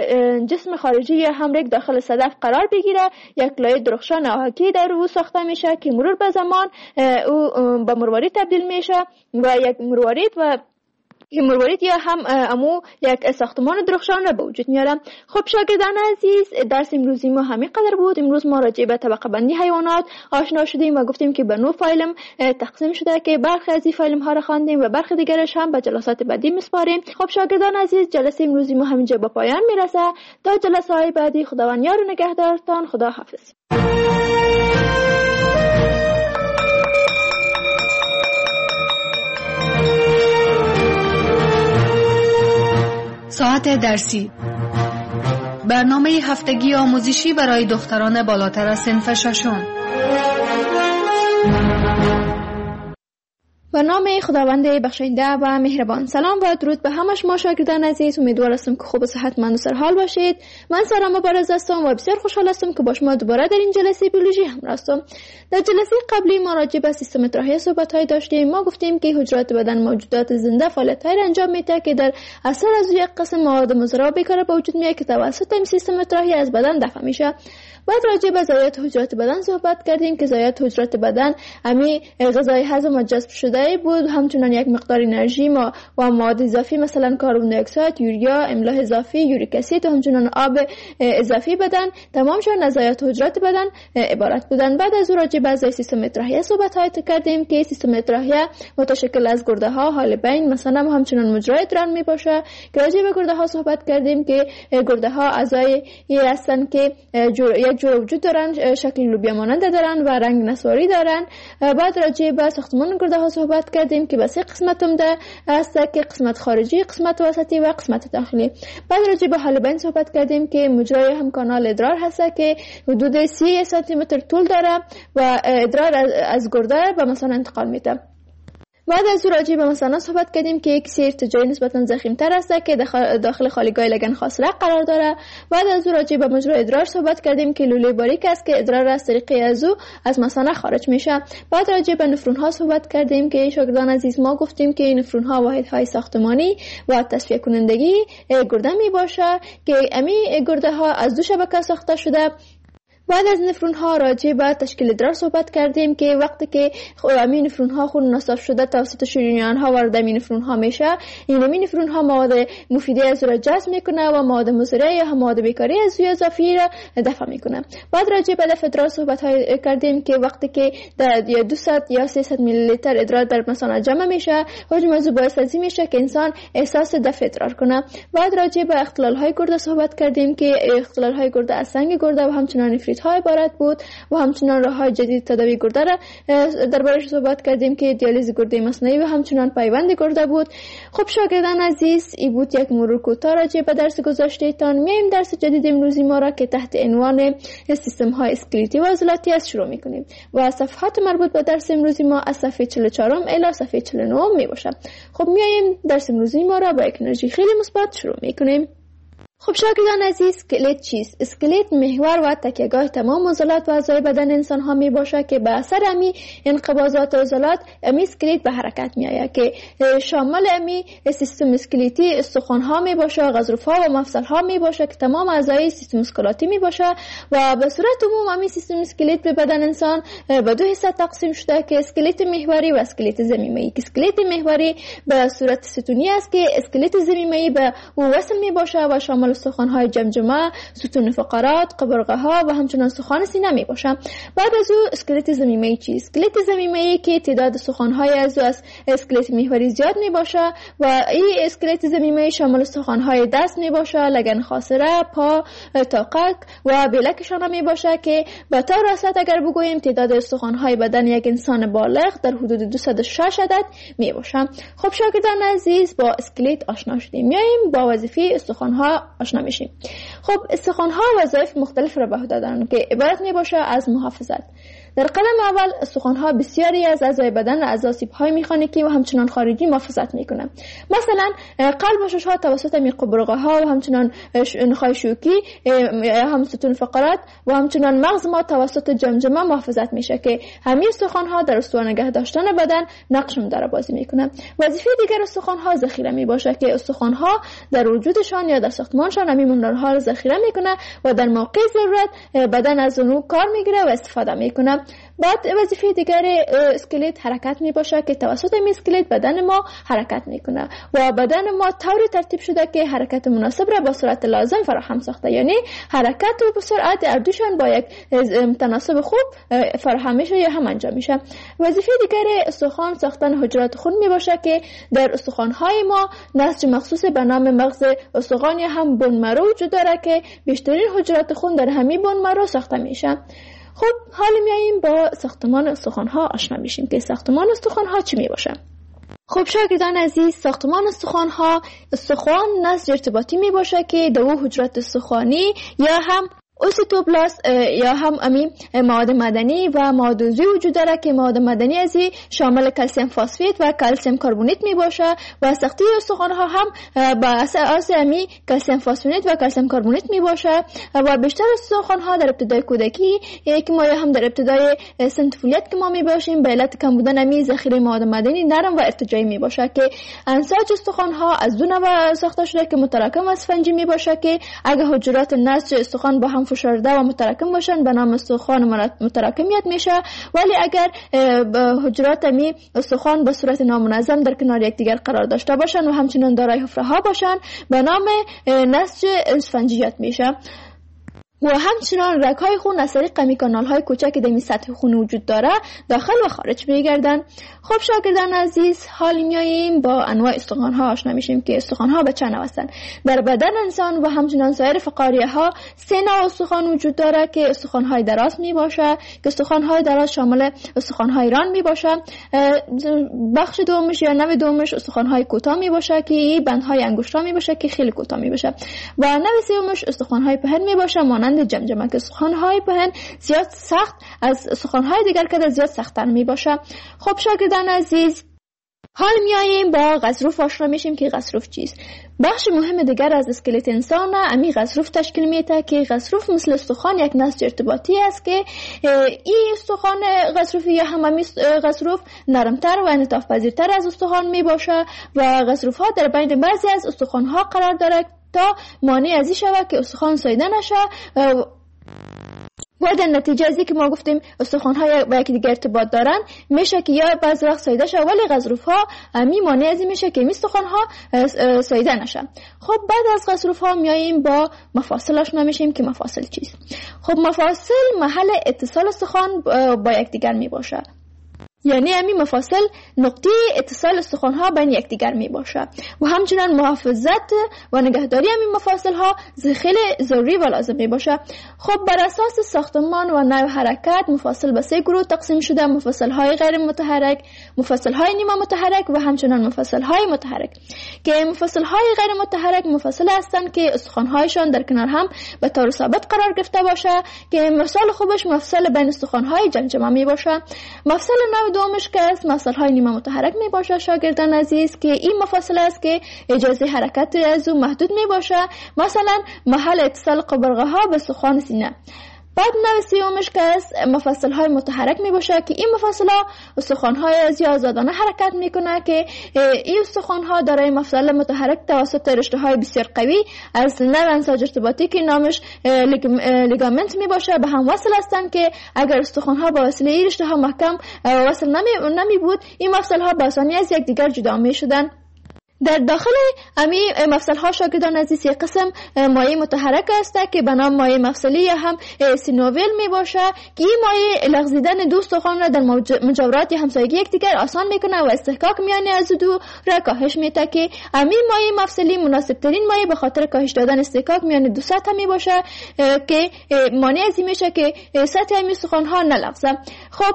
D: جسم خارجی یا حمرک داخل صدف قرار بگیره یک لایه درخشان آهکی در او ساخته میشه که مرور به زمان او به مروارید تبدیل میشه و یک مروارید و این مروارید یا هم امو یک ساختمان درخشان را به وجود میاره. خب شاگردان عزیز، درس امروزی ما همین قدر بود. امروز ما راجع به طبقه بندی حیوانات آشنا شدیم و گفتیم که به نوع فایلم تقسیم شده که برخی از این فایلم ها را خواندیم و برخی دیگرش هم به جلسات بعدی میسپاریم. خب شاگردان عزیز، جلسه امروزی ما همینجا به پایان میرسه. تا جلسه های بعدی خداوند یار و نگهدارتان. خدا حافظ.
C: ساعت درسی، برنامه هفتگی آموزشی برای دختران بالاتر از صنف ششم.
D: به نام خداوند بخشنده و مهربان. سلام و درود به همه شما شاگردان عزیز. امیدوار هستم که خوب و صحتمند و سرحال باشید. من سارا مبارز هستم و بسیار خوشحال هستم که با شما دوباره در این جلسه بیولوژی همراه هستم. در جلسه قبلی ما راجع به سیستم تراهیه صحبت‌های داشتیم. ما گفتیم که حجرات بدن موجودات زنده فعالیت‌هایی را انجام میده که در اثر از یک قسم مواد مضر بیکار به وجود میاد که توسط این سیستم تراهیه از بدن دفع میشه. بعد راجع به ضایعات حجرات بدن صحبت کردیم که ضایعات حجرات بدن همین غذای هضم و جذب شده بود، همچنین یک مقدار انرژی ما و مواد اضافی مثلا کربن دی اکساید، یوریا، املاح اضافی، یوریک اسید و همچنین آب اضافی بدن تمامشون از ضایعات حجرات بدن عبارت بودن. بعد از اون راجع به سیستم تراهیه صحبت های کردیم که سیستم تراهیه متشکل از گرده ها، حالبین مثلا همچنین مجرای ادرار می باشه که راجع به گرده ها صحبت کردیم که گرده ها اعضای هستند که یک جور وجود دارن، شکل لوبیا مانند دارن و رنگ نسواری دارن. بعد راجع به ساختمان گرده ها صحبت کردیم که به سه قسمت عمده هست که قسمت خارجی، قسمت وسطی و قسمت داخلی. بعد راجع به حالبین صحبت کردیم که مجرای هم کانال ادرار هست که حدود سی سانتی متر طول داره و ادرار از گرده به مثلا انتقال میده. بعد از راجع به مثلا صحبت کردیم که یک سیر ارتجاعی نسبتا ضخیم‌تر است که داخل خالیگاه لگن خاصره قرار داره. بعد از راجع به مجرای ادرار صحبت کردیم که لوله باریک است که ادرار از طریق از او از مثانه خارج میشه. بعد راجع به نفرون ها صحبت کردیم که شاگردان عزیز ما گفتیم که نفرون ها واحدهای ساختمانی و تصفیه کنندگی گرده می باشه که امی گرده ها از دو شبکه ساخته شده بعد از نفرون ها راجع به تشکیل ادرار صحبت کردیم که وقتی که امین نفرون ها خون نصاف شده توسط شریان ها وارد امین نفرون ها میشه، این امین نفرون ها مواد مفیده از را جذب میکنه و مواد مضره یا مواد بیکاری از سوی اضافی را دفع میکنه. بعد راجع به دفع ادرار صحبت های کردیم که وقتی که یا دویست یا سیصد میلی لیتر ادرار در مثانه جمع میشه، حجم از باعث ازی میشه که انسان احساس دفع ادرار کنه. بعد راجع به اختلال های گرده صحبت کردیم که اختلال های گرده از سنگ گرده و همچنان نفریت های عبارت بود و همچنان راه‌های جدید تداوی گرده را دربارش صحبت کردیم که دیالیز گرده مصنوعی و همچنان پیوند گرده بود. خب شاگردان عزیز، این بود یک مرور کوتاه راجع به درس گذشته تان. میایم درس جدید امروزی ما را که تحت عنوان سیستم های اسکلتی و عضلاتی است شروع میکنیم و صفحات مربوط به درس امروزی ما از صفحه چهل و چهار الی صفحه چهل و نه می باشد. خب میایم درس امروزی ما را با یک انرژی خیلی مثبت شروع میکنیم. خب شاگردان عزیز، اسکلت چیست؟ اسکلت محور و تکیهگاه تمام عضلات و اعضای بدن انسان ها می باشد که به اثر امی انقباضات عضلات امی اسکلت به حرکت می آید که شامل امی سیستم اسکلتی استخوان ها می باشد، غضروف ها و مفصل ها می باشد که تمام اعضای سیستم اسکلاتی می باشد و به صورت عموم امی سیستم اسکلت به بدن انسان به دو حصه تقسیم شده که اسکلت محوری و اسکلت ضمیمه‌ای. که اسکلت محوری به صورت ستونی است که اسکلت ضمیمه‌ای به او وصل می باشد و شامل استخوان‌های جمجمه، ستون فقرات، قبرقه‌ها و همچنین استخوان سینه میباشند. بعد از او اسکلت ضمیمه‌ای چیست؟ اسکلت ضمیمه‌ای که تعداد استخوان‌های از از اسکلت محوری زیاد میباشه و این اسکلت ضمیمه‌ای شامل استخوان‌های دست میباشه، لگن خاصره، پا، تاقک و بلکشان میباشه که به طور راست اگر بگوییم تعداد استخوان‌های بدن یک انسان بالغ در حدود دویست و شش عدد میباشه. خب شاگردان عزیز، با اسکلت آشنا شدیم. میایم با وظیفه استخوان‌ها آشنا میشیم. خب استخوان‌ها وظایف مختلف را به عهده دارند که عبارت میباشه از محافظت. در قدم اول استخوان‌ها بسیاری از اعضای بدن را از آسیب‌های مکانیکی و همچنان خارجی محافظت می‌کنند. مثلا قلب و شش‌ها توسط می قبرقه‌ها و همچنان نخاع شوکی، هم ستون فقرات و همچنان مغز ما توسط جمجمه محافظت میشه که همین استخوان‌ها در استوار نگه داشتن بدن نقش مدار بازی می‌کنند. وظیفه دیگر استخوان‌ها ذخیره میباشه که استخوان‌ها در وجودشان یا در ساختمانشان همین مینرال‌ها را ذخیره می‌کنه و در موقع ضرورت بدن از اون کار می‌گیره و استفاده می‌کنه. بعد وظیفه دیگر اسکلت حرکت می باشه که توسط این اسکلت بدن ما حرکت میکنه و بدن ما طوری ترتیب شده که حرکت مناسب را با سرعت لازم فراهم ساخته، یعنی حرکت و سرعت اردوشان با یک تناسب خوب فراهم میشه یا هم انجام میشه. وظیفه دیگر استخوان ساختن حجرات خون می باشه که در استخوان‌های ما نسج مخصوص به نام مغز استخوان یا هم بون مرو وجود داره که بیشترین حجرات خون در همین بون مرو ساخته میشه. خب حالا میاییم با ساختمان استخوان‌ها آشنا میشیم که ساختمان استخوان‌ها چی میباشه. خب شاگردان عزیز، ساختمان استخوان‌ها، استخوان نسج ارتباطی میباشه که دو حجرات استخوانی یا هم اوسیتوبلاست یا هم امی مواد مدنی و مواد عضوی وجود داره که مواد مدنی ازی شامل کلسیم فسفید و کلسیم کربونیت می باشه و ساخته استخوان‌ها هم با اساس امی کلسیم فسفید و کلسیم کربونیت می باشه و بیشتر استخوان‌ها در ابتدای کودکی که ما هم در ابتدای سن طفولیت که ما می باشیم به علت کم بودن امی ذخیره مواد مدنی نرم و ارتجاعی می باشه که انساج استخوان‌ها از دو نوع ساخته شده که متراکم و اسفنجی می باشه که اگه حجرات نسج استخوان با هم فشرده و متراکم باشن به نام استخوان متراکمیت میشه، ولی اگر حجرات می استخوان به صورت نامنظم در کنار یکدیگر قرار داشته باشن و همچنین دارای حفره ها باشن به نام نسج اسفنجیت میشه. و همچنان رگ‌های خون از طریق امی کانال‌های کوچک که در سطح خون وجود داره داخل و خارج می‌گردن. خب شاگردان عزیز، حالا میاییم با انواع استخوان‌ها آشنا میشیم که استخوان‌ها به چند نوع هستند. در بدن انسان و همچنان سایر فقاریه‌ها سه نوع استخوان وجود داره که استخوان‌های دراز میباشه که استخوان‌های دراز شامل استخوان‌های ران میباشه. بخش دومش یا نوع دومش استخوان‌های کوتاه میباشه که بندهای انگشت‌ها میباشه که خیلی کوتاه میباشه و نوع سومش استخوان‌های پهن میباشه مانند جمجمه که استخوان‌های پهن زیاد سخت از استخوان‌های دیگر که زیاد سخت‌تر میباشه. خب شاگردان عزیز، حال میاییم با غضروف آشنا میشیم که غضروف چیست. بخش مهم دیگر از اسکلت انسان امی غضروف تشکیل میده که غضروف مثل استخوان یک نسج ارتباطی است که این استخوان غضروفی یا هم امی غضروف نرمتر و انعطاف پذیرتر از استخوان میباشه و غضروف ها در بین بعضی از استخوان ها قرار داره تا مانع ازی شود که استخوان ساییده نشه و و در نتیجه از اینکه ما گفتیم استخوان‌ها با یکدیگر ارتباط دارن، میشه که یا بعض وقت سایده شه، ولی غضروف‌ها می مانع از این میشه که این استخوان‌ها سایده نشه. خب بعد از غضروف‌ها میاییم با مفاصل آشنا میشیم که مفاصل چیست. خب مفاصل محل اتصال استخوان با یکدیگر می باشه، یعنی همین مفاصل نقطه اتصال استخوان‌ها بین یکدیگر می باشه و همچنین محافظت و نگهداری همین مفاصل ها خیلی ضروری و لازم می باشه. خب بر اساس ساختمان و نوع حرکت مفاصل به سه گروه تقسیم شده: مفاصل های غیر متحرک، مفاصل های نیمه متحرک و همچنین مفاصل های متحرک. که مفاصل های غیر متحرک مفاصل هستند که استخوان هایشان در کنار هم به طور ثابت قرار گرفته باشه، که مثال خوبش مفصل بین استخوان های جمجمه می باشه. مفصل نوع دومش که است مفصل های نیمه متحرک می باشه شاگردان عزیز، که این مفصل است که اجازه حرکت از او محدود می باشه، مثلا محل اتصال قبرقه ها به استخوان سینه. بعد نوع سیومش که است مفصل های متحرک می باشه، که این مفصل ها استخوان های از یا آزادانه حرکت می کنه، که این استخوان ها دارای مفصل متحرک توسط رشته های بسیار قوی از نوع انساج ارتباطی که نامش لیگامنت می باشه به هم وصل هستند، که اگر استخوان ها با وسیله این رشته ها محکم وصل نمی, نمی بود، این مفصل ها با آسانی از یکدیگر جدا می شدن. در داخل امی مفصل ها شاگردان عزیز یک قسم مایع متحرک است که به نام مایع مفصلی یا هم سینوویل می باشه، که این مایع لغزیدن دو استخوان را در مجاورات یا همسایگی یکدیگر آسان میکنه و استحکاک میان از دو را کاهش میده، که امی مایع مفصلی مناسب ترین مایع به خاطر کاهش دادن استحکاک میان دو سطح می باشه، که مانع از این میشه که سطح امی استخوان ها نلغزه. خب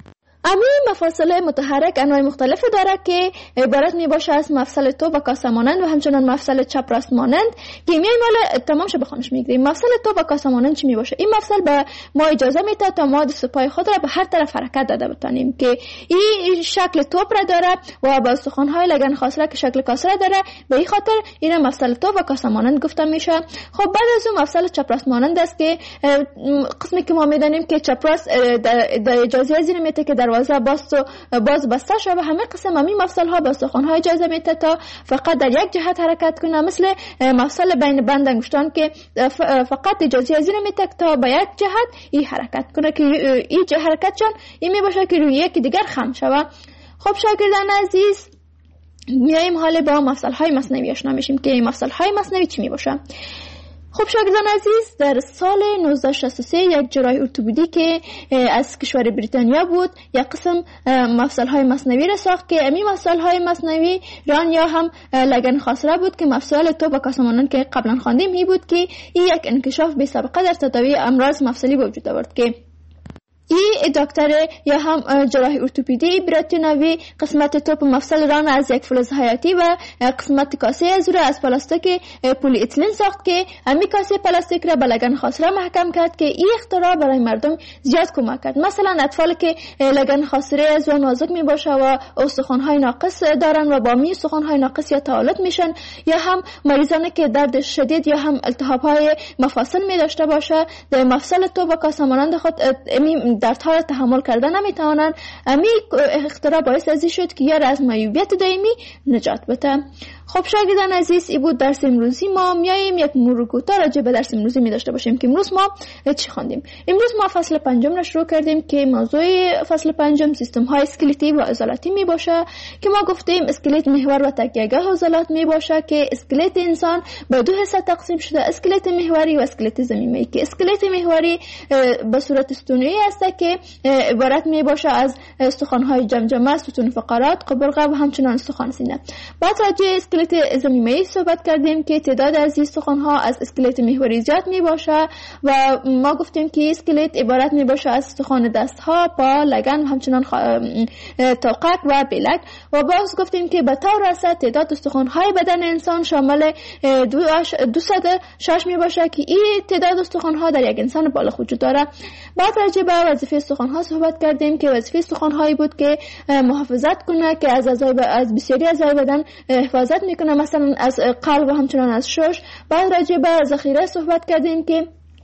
D: امی مفاصل متحرک انواع مختلف داره که عبارت می باشه از مفصل توپ و کاسه مانند و همچنان مفصل چپ راست مانند، که میایم حالا تمام شه بخونش میگیریم. مفصل توپ و کاسه مانند چی می باشه؟ این مفصل به ما اجازه میده تا ما دست پای خود را به هر طرف حرکت داده بتانیم، که این شکل توپ را داره و با استخوان های لگن خاصره که شکل کاسه را داره، به این خاطر این مفصل توپ و کاسه مانند گفته میشه. خب بعد از اون مفصل چپ راست مانند است، که قسمی که ما میدانیم که چپ راست در اجازه از این میته که دروازه باز و باز بسته شده و همه قسم همین مفصل ها به استخوان ها اجازه میده تا فقط در یک جهت حرکت کنه، مثل مفصل بین بند انگشتان که فقط اجازه از این میده تا به یک جهت این حرکت کنه، که این حرکت چون این می باشه که روی یکی دیگر خم شوه. خب شاگردان عزیز میایم حالا با مفصل های مصنوی آشنا میشیم، که مفصل های مصنوی چی می باشه. خب شاگردان عزیز، در سال نوزده شصت و سه یک جراح ارتوپدی که از کشور بریتانیا بود یک قسم مفصل های مصنوی را ساخت، که امی مفصل های مصنوی ران یا هم لگن خاصره بود، که مفصل توپ و کاسه مانند که قبلا خواندیم هی بود، که این یک انکشاف بی سابقه در تداوی امراض مفصلی به وجود آورد. که این دکتر یا هم جراح ارتوپدی بریتانیایی قسمت توپ مفصل ران از یک فلز حیاتی و قسمت کاسه از را از پلاستیک پلی اتیلن ساخت، که امی کاسه پلاستیک را به لگن خاصره محکم کرد، که این اختراع برای مردم زیاد کمک کرد. مثلا اطفال که لگن خاصره از و نازک می باشه و استخوان های ناقص دارن و با می استخوان های ناقص یا تعالت میشن، یا هم مریضانی که درد شدید یا هم التهاب های مفاصل می داشته باشه، در مفصل توپ و کاسه مانند خود امی دردها را تحمل کردن نمیتوانند. امی اختراع باعث ازی شد که یار از معیوبیت دائمی نجات بده. خب شاگردان عزیز، این بود درس امروزی ما. میایم یک مرور کوتاه راجع به درس امروزی می داشته باشیم که امروز ما چی خواندیم. امروز ما فصل پنجم را شروع کردیم که موضوع فصل پنجم سیستم های اسکلتی و عضلاتی می باشه، که ما گفتیم اسکلت محور و تکیه‌گاه عضلات می باشه، که اسکلت انسان به دو حصه تقسیم شده، اسکلت محوری و اسکلت زمینی، که اسکلت محوری به صورت ستونی است که عبارت می باشه از استخوان های جمجمه، ستون فقرات، قبرقه و همچنین استخوان سینه. بعد راجع اسکلت زمینی صحبت کردیم که تعداد از استخوان ها از اسکلت محوری زیاد می باشه و ما گفتیم که اسکلت عبارت می باشه از استخوان دست ها، پا، لگن و همچنین خ... توقک و بلک. و باز گفتیم که به طور اصل تعداد استخوان های بدن انسان شامل دویست و شش می باشه، که این تعداد استخوان ها در یک انسان بالغ وجود داره. بعد راجع به وظیفه استخوان ها صحبت کردیم که وظیفه استخوان هایی بود که محافظت کنه، که از اعضای از بسیاری اعضای بدن حفاظت میکنه، مثلا از قلب و همچنین از شش. بعد راجع به ذخیره صحبت کردیم که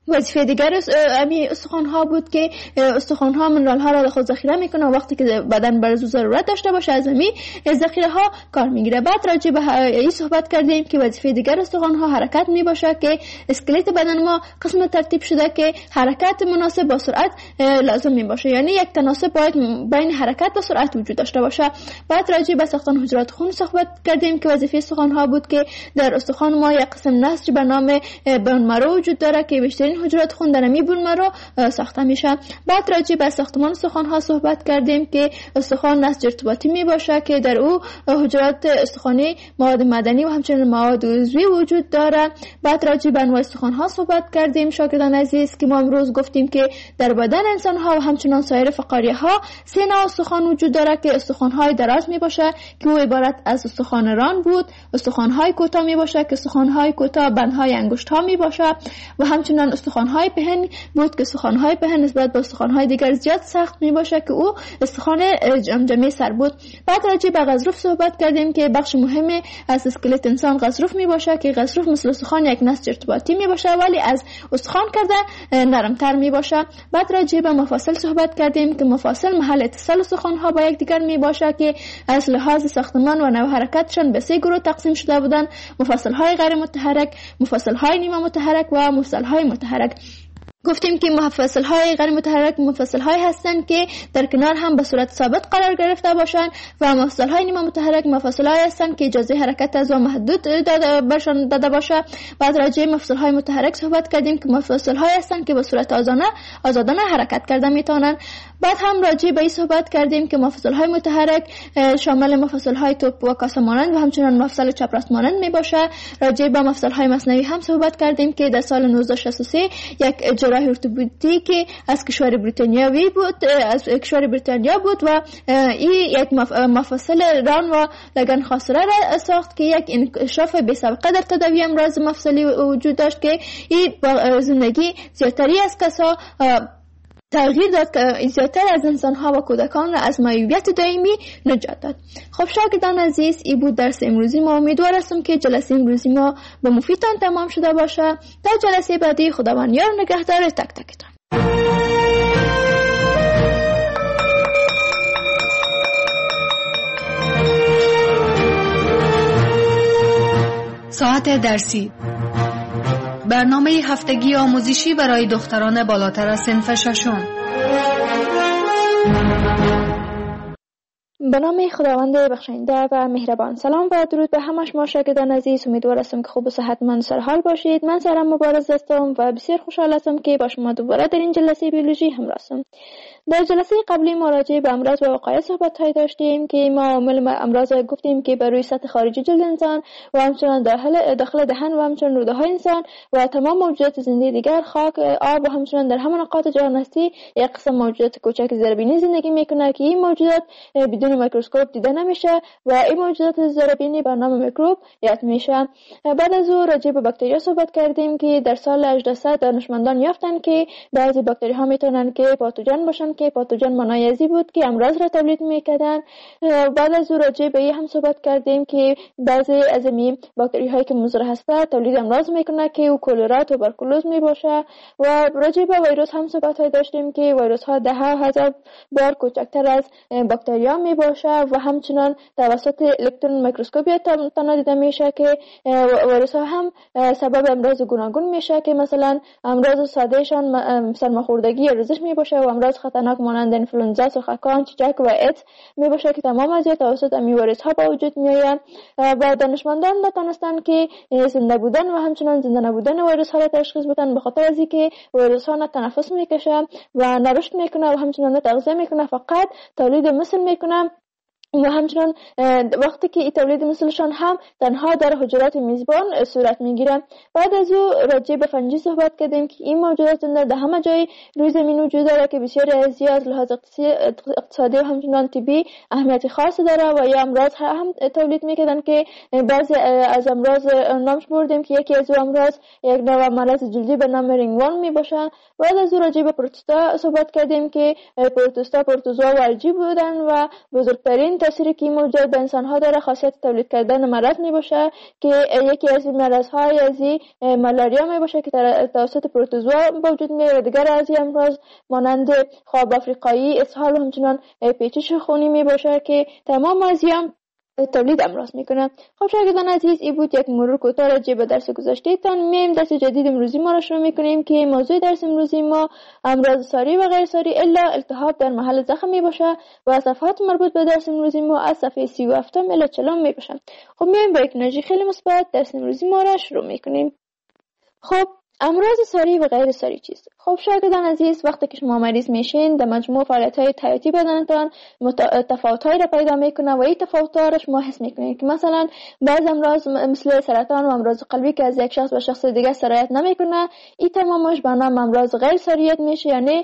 D: وظیفه دیگر امی استخوان ها بود که استخوان ها منرال ها را در خود ذخیره میکنه و وقتی که بدن برای ضرورت داشته باشه از امی ذخیره ها کار میگیره. بعد راجع به این صحبت کردیم که وظیفه دیگر استخوان ها حرکت میباشه که اسکلت بدن ما قسم ترتیب شده که حرکت مناسب با سرعت لازم میباشه، یعنی یک تناسب باید بین حرکت و سرعت وجود داشته باشه. بعد راجع به ساختن حجرات خون صحبت کردیم که وظیفه استخوان ها بود که در استخوان ما یک قسم نسج به نام بون مرو وجود داره که بیشترین حجرات خون در امی بون مرو ساخته میشه. بعد راجع به ساختمان استخوان ها صحبت کردیم که استخوان نسج ارتباطی می باشه که در او حجرات استخوانی، مواد مدنی و همچنین مواد عضوی وجود داره. بعد راجع به انواع استخوان ها صحبت کردیم شاگردان عزیز که ما امروز گفتیم که در بدن انسان ها و همچنین سایر فقاریه ها سه نوع استخوان وجود داره که استخوان های دراز می باشه که او عبارت از استخوان ران بود، استخوان های کوتاه می باشه که استخوان های کوتاه بند های انگشت ها می باشه و همچنین استخوان های پهن بود که استخوان های پهن نسبت به استخوان های دیگر زیاد سخت می باشه که او استخوان جمجمه سر بود. بعد راجع به غضروف صحبت کردیم که بخش مهمی از اسکلت انسان غضروف می باشه که غضروف مثل استخوان یک نسج ارتباطی می باشه ولی از استخوان کرده نرمتر می باشه. بعد راجع به مفاصل صحبت کردیم که مفاصل محل اتصال استخوان ها با یکدیگر می باشه که از لحاظ ساختمان و نوع حرکتشان به سه گروه تقسیم شده بودن: مفاصل های غیر متحرک، مفاصل های نیمه متحرک و مفاصل های متحرک. گفتیم که مفاصل های غیر متحرک مفاصل های هستند که در کنار هم به صورت ثابت قرار گرفته باشند و مفاصل های نیمه متحرک مفاصل های هستند که اجازه حرکت از و محدود داده برشان داده باشه. بعد راجع به مفاصل های متحرک صحبت کردیم که مفاصل های هستند که به صورت آزادانه آزادانه حرکت کرده میتونن. بعد هم راجع به این صحبت کردیم که مفاصل های متحرک شامل مفاصل های توپ و کاسه مانند و همچنین مفصل چپ راست مانند می باشه. راجع به مفاصل های مصنوعی هم صحبت کردیم که در سال نوزده شصت و سه یک جراح ارتوپدی که از کشور بریتانیایی بود از کشور بریتانیا بود و این یک مفاصل ران و لگن خاصره را ساخت که یک انکشاف بی سابقه در تداوی امراض مفصلی وجود داشت که این با زندگی زیادتری از کسا تغییر داد که زیادتر از انسان‌ها و کودکان را از معیوبیت دائمی نجات داد. خب شاگردان عزیز، این بود درس امروزی ما. امیدوار هستم که جلسه امروزی ما به مفیدتان تمام شده باشه. تا جلسه بعدی خداوند یار نگهدار تک تکتان.
C: ساعت درسی، برنامه هفتگی آموزشی برای دختران بالاتر از صنف ششم.
D: به نام خداوند بخشنده و مهربان. سلام و درود به همه شما شاگردان عزیز. امیدوار هستم که خوب و صحتمند سر حال باشید. من سرم مبارز هستم و بسیار خوشحال هستم که با شما دوباره در این جلسه بیولوژی همراه هستم. در جلسه قبلی ما راجع به امراض و وقایع صحبت داشتیم که ما عوامل امراض گفتیم که بر روی سطح خارجی جلد انسان و همچنین داخل داخل دهن و همچنین روده های انسان و تمام موجودات زنده دیگر، خاک، آب و همچنین در همه نقاط جهان هستی یک قسم موجودات کوچک زیربینی زندگی میکنه که این موجودات بدون میکروسکوپ دیده نمیشه و این موجودات زیربینی به نام میکروب یاد میشه. بعد از او راجع به باکتریا صحبت کردیم که در سال هجده صد دانشمندان یافتن که بعضی باکتری ها میتونن که پاتوژن باشن که پاتوژن مانایزی بود که امراض را تولید میکردن. بعد از او راجع به این هم صحبت کردیم که بعضی از این باکتری هایی که مضر هسته تولید امراض میکنه که او کلرا، توبرکولوز میباشه. و راجع به ویروس هم صحبت داشتیم که ویروس ها ده هزار بار کوچکتر از باکتریا میباشه و همچنان توسط الکترون میکروسکوپی تنها دیده میشه که ویروس ها هم سبب امراض گوناگون میشه که مثلا امراض سادهشان سرماخوردگی یا رزش میباشه و امراض خطرناک مانند انفلوئنزا، سخاکان، چیچک و ایدز میباشه که تمام از توسط امی ویروس ها به وجود میآیند. و دانشمندان نتونستن که زنده بودن و همچنان زنده نبودن ویروس ها را تشخیص بدن به خاطر از اینکه ویروس ها نه تنفس میکشه و نه رشد میکنه و همچنان نه تغذیه میکنه، فقط تولید مثل میکنه و همچنان وقتی که این تولید مثلشان هم تنها در حجرات میزبان صورت میگیره. بعد از او راجع به فنجی صحبت کردیم که این موجودات در همه جای روی زمین وجود داره که بسیاری از از لحاظ اقتصادی و همچنان طبی اهمیت خاص داره و یا امراض هم تولید میکردن که بعضی از امراض نامش بردیم که یکی از امراض یک نوع مرض جلدی به نام رینگوان میباشه. بعد از او راجع به پروتوستا صحبت کردیم که پروتوستا پروتوزوا و الژی بودن و بزرگترین تاثیری که موجود به انسان ها داره خاصیت تولید کردن مرض می باشه که یکی از این مرض های از مالاریا می باشه که توسط پروتوزوا به وجود میاد و دیگر از این امراض مانند خواب افریقایی، اسهال و همچنان پیچش خونی می باشه که تمام از این تولید امراض میکنه. خب شاگردان عزیز، این بود یک مرور کوتاه راجع به درس گذشته تان. میایم درس جدید امروزی ما را شروع میکنیم که موضوع درس امروزی ما امراض ساری و غیر ساری الا التهاب در محل زخم می باشه و صفحات مربوط به درس امروزی ما از صفحه سی و هفت الی چهل می باشه. خب میایم با یک انرژی خیلی مثبت درس امروزی ما را شروع میکنیم. خب امراض ساری و غیر ساری چیست؟ خب شاگردان عزیز، وقتی که شما مریض میشین در مجموع فعالیت‌های حیاتی بدنتان تفاوت‌هایی را پیدا میکنه و این تفاوت‌ها را شما حس میکنید که مثلا بعض امراض مثل سرطان و امراض قلبی که از یک شخص به شخص دیگر سرایت نمیکنه، این تمامش به نام امراض غیر ساریت میشه، یعنی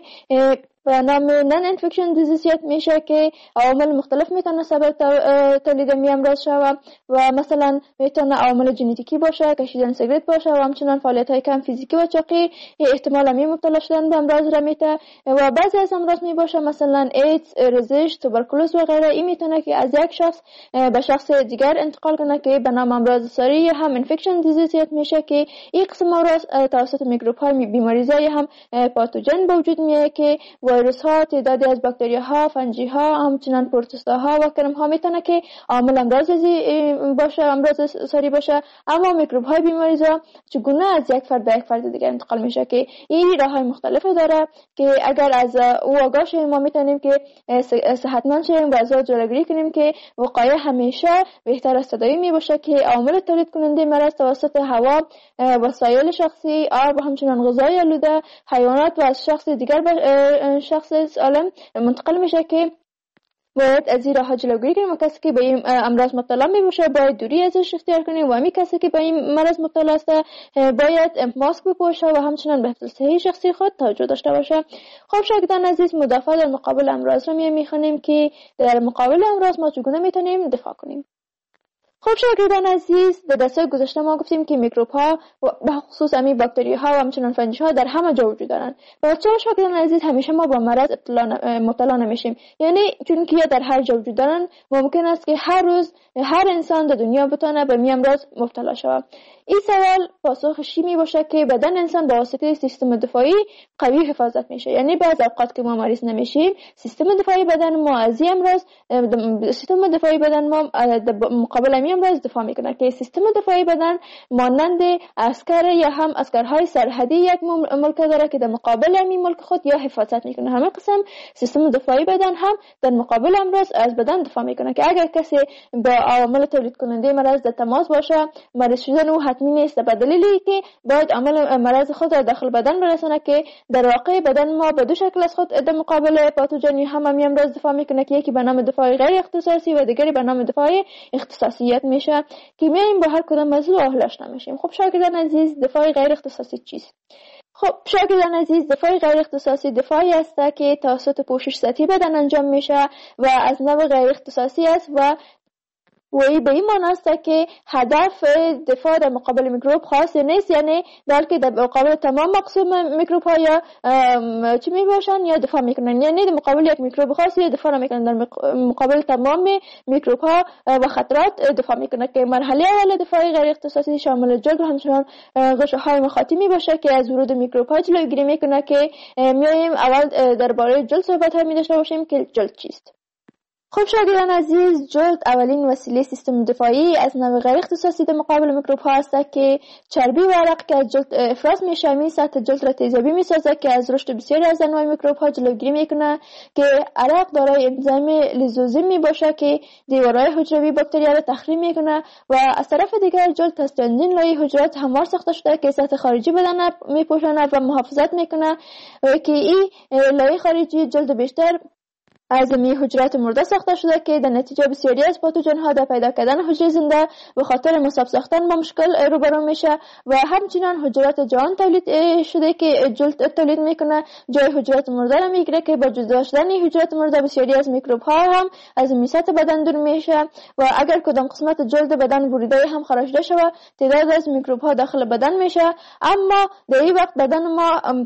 D: به نام نان انفکشن دیزیزیت میشه که عوامل مختلف میتونه سبب تولید می امراض شود و مثلا میتونه عوامل ژنتیکی باشه، کشیدن سیگرت باشه و همچنان فعالیت های کم فیزیکی و چاقی احتمال می مبتلا شدن به امراض را میته و بعضی از امراض می باشه مثلا ایدز، رزش، توبرکولوز و غیره. این میتونه که از یک شخص به شخص دیگر انتقال کنه که به نام امراض ساری هم انفکشن دیزیزیت میشه که این قسم امراض توسط میکروب های بیماریزای هم پاتوژن به وجود میاد که ویروس ها، تعدادی از باکتری ها، فنجی ها، همچنان پروتوزوا ها و کرم ها میتونه که عامل امراض باشه، امراض ساری باشه. اما میکروب های بیماریزا چگونه از یک فرد به یک فرد دیگر انتقال میشه که این راه های مختلفی داره که اگر از او آگاه شیم ما میتونیم که صحتمند شیم و از او جلوگیری کنیم که وقایع همیشه بهتر از تداوی می باشه که عوامل تولید کننده مرض توسط هوا، وسایل شخصی، آب و همچنان غذای آلوده، حیوانات و از شخص دیگر به شخص سالم منتقل میشه که باید از این راه جلوگیری کنیم و کسی که به این امراض مبتلا می باشه باید دوری ازش اختیار کنیم و همین کسی که به این مرض مبتلا است باید ماسک بپوشه و همچنان به حفظ صحی شخصی خود توجه داشته باشه. خب شاگردان عزیز، مدافع در مقابل امراض رو میخوانیم که در مقابل امراض ما چگونه میتونیم دفاع کنیم. خب شاگردان عزیز، در درس گذشته ما گفتیم که میکروب ها و به خصوص همین باکتری ها و همچنان فنجی ها در همه جا وجود دارن. بچه‌ها شاگردان عزیز، همیشه ما با مرض مبتلا نمیشیم، یعنی چون که در هر جا وجود دارن ممکن است که هر روز هر انسان در دنیا بتونه به می امراض مبتلا شود. این سوال پاسخش می باشه که بدن انسان با واسطه سیستم دفاعی قوی حفاظت میشه، یعنی بعض اوقات که ما مریض نمیشیم سیستم دفاعی بدن ما از این امراض سیستم دفاعی بدن ما مقابل می امراض دفاع میکنه که سیستم دفاعی بدن مانند عسکر یا هم عسکرهای سرحدی یک ملک داره که در مقابل می ملک خود یا حفاظت میکنه. همه قسم سیستم دفاعی بدن هم در مقابل امراض از بدن دفاع میکنه که اگر کسی با عوامل تولید کننده مرض در تماس باشه، مریض شدن او حتمی نیست، به دلیلی که باید عامل مرض خود را داخل بدن برسونه که در واقع بدن ما به دو شکل از خود در مقابل پاتوژن هم می امراض دفاع میکنه که یکی به نام دفاع غیر اختصاصی و دیگری به نام دفاع اختصاصیت میشه که میایم با هر کدام موضوع آهل آشنا میشیم. خب شاگردان عزیز، دفاع غیر اختصاصی چیست؟ خب شاگردان عزیز، دفاع غیر اختصاصی دفاعی است که توسط پوشش سطحی بدن انجام میشه و از نوع غیر اختصاصی است و و این به این معنی است که هدف دفاع در مقابل میکروب خاص نیست، یعنی بلکه در مقابل تمام مقسوم میکروب ها یا چی می باشن یا دفاع میکنن، یعنی در مقابل یک میکروب خاص یا دفاع میکنن، در مقابل تمام میکروب ها و خطرات دفاع میکنه که مرحله اول دفاع غیر اختصاصی شامل جلد و همچنان غشا های مخاطی می باشه که از ورود میکروب ها جلوگیری میکنه که میایم اول درباره جلد صحبت ها می داشته باشیم که جلد چیست. خب شاگردان عزیز، جلد اولین وسیله سیستم دفاعی از نوع غیر اختصاصی در مقابل میکروب ها است که چربی و عرق که از جلد افراز میشه می سطح جلد را تیزابی میسازه که از رشد بسیاری از انواع میکروب ها جلوگیری میکنه که عرق دارای انزیم لیزوزیم می باشه که دیوارهای حجروی باکتریا را تخریب میکنه و از طرف دیگر جلد از چندین لایه حجرات هموار ساخته شده که سطح خارجی بدن میپوشانه و محافظت میکنه و که این لایه خارجی جلد بیشتر از می حجرات مرده ساخته شده که در نتیجه بسیاری از پاتوژن ها در پیدا کردن حجره زنده به خاطر مصاب ساختن با مشکل روبرو میشه و همچنین حجرات جان تولید شده که جلد تولید میکنه جای حجرات مرده را میگیره که با جدا شدن حجرات مرده بسیاری از میکروب ها هم از میسات بدن دور میشه و اگر کدام قسمت جلد بدن بریده هم خارجده شود تعداد از میکروب ها داخل بدن میشه، اما در این وقت بدن ما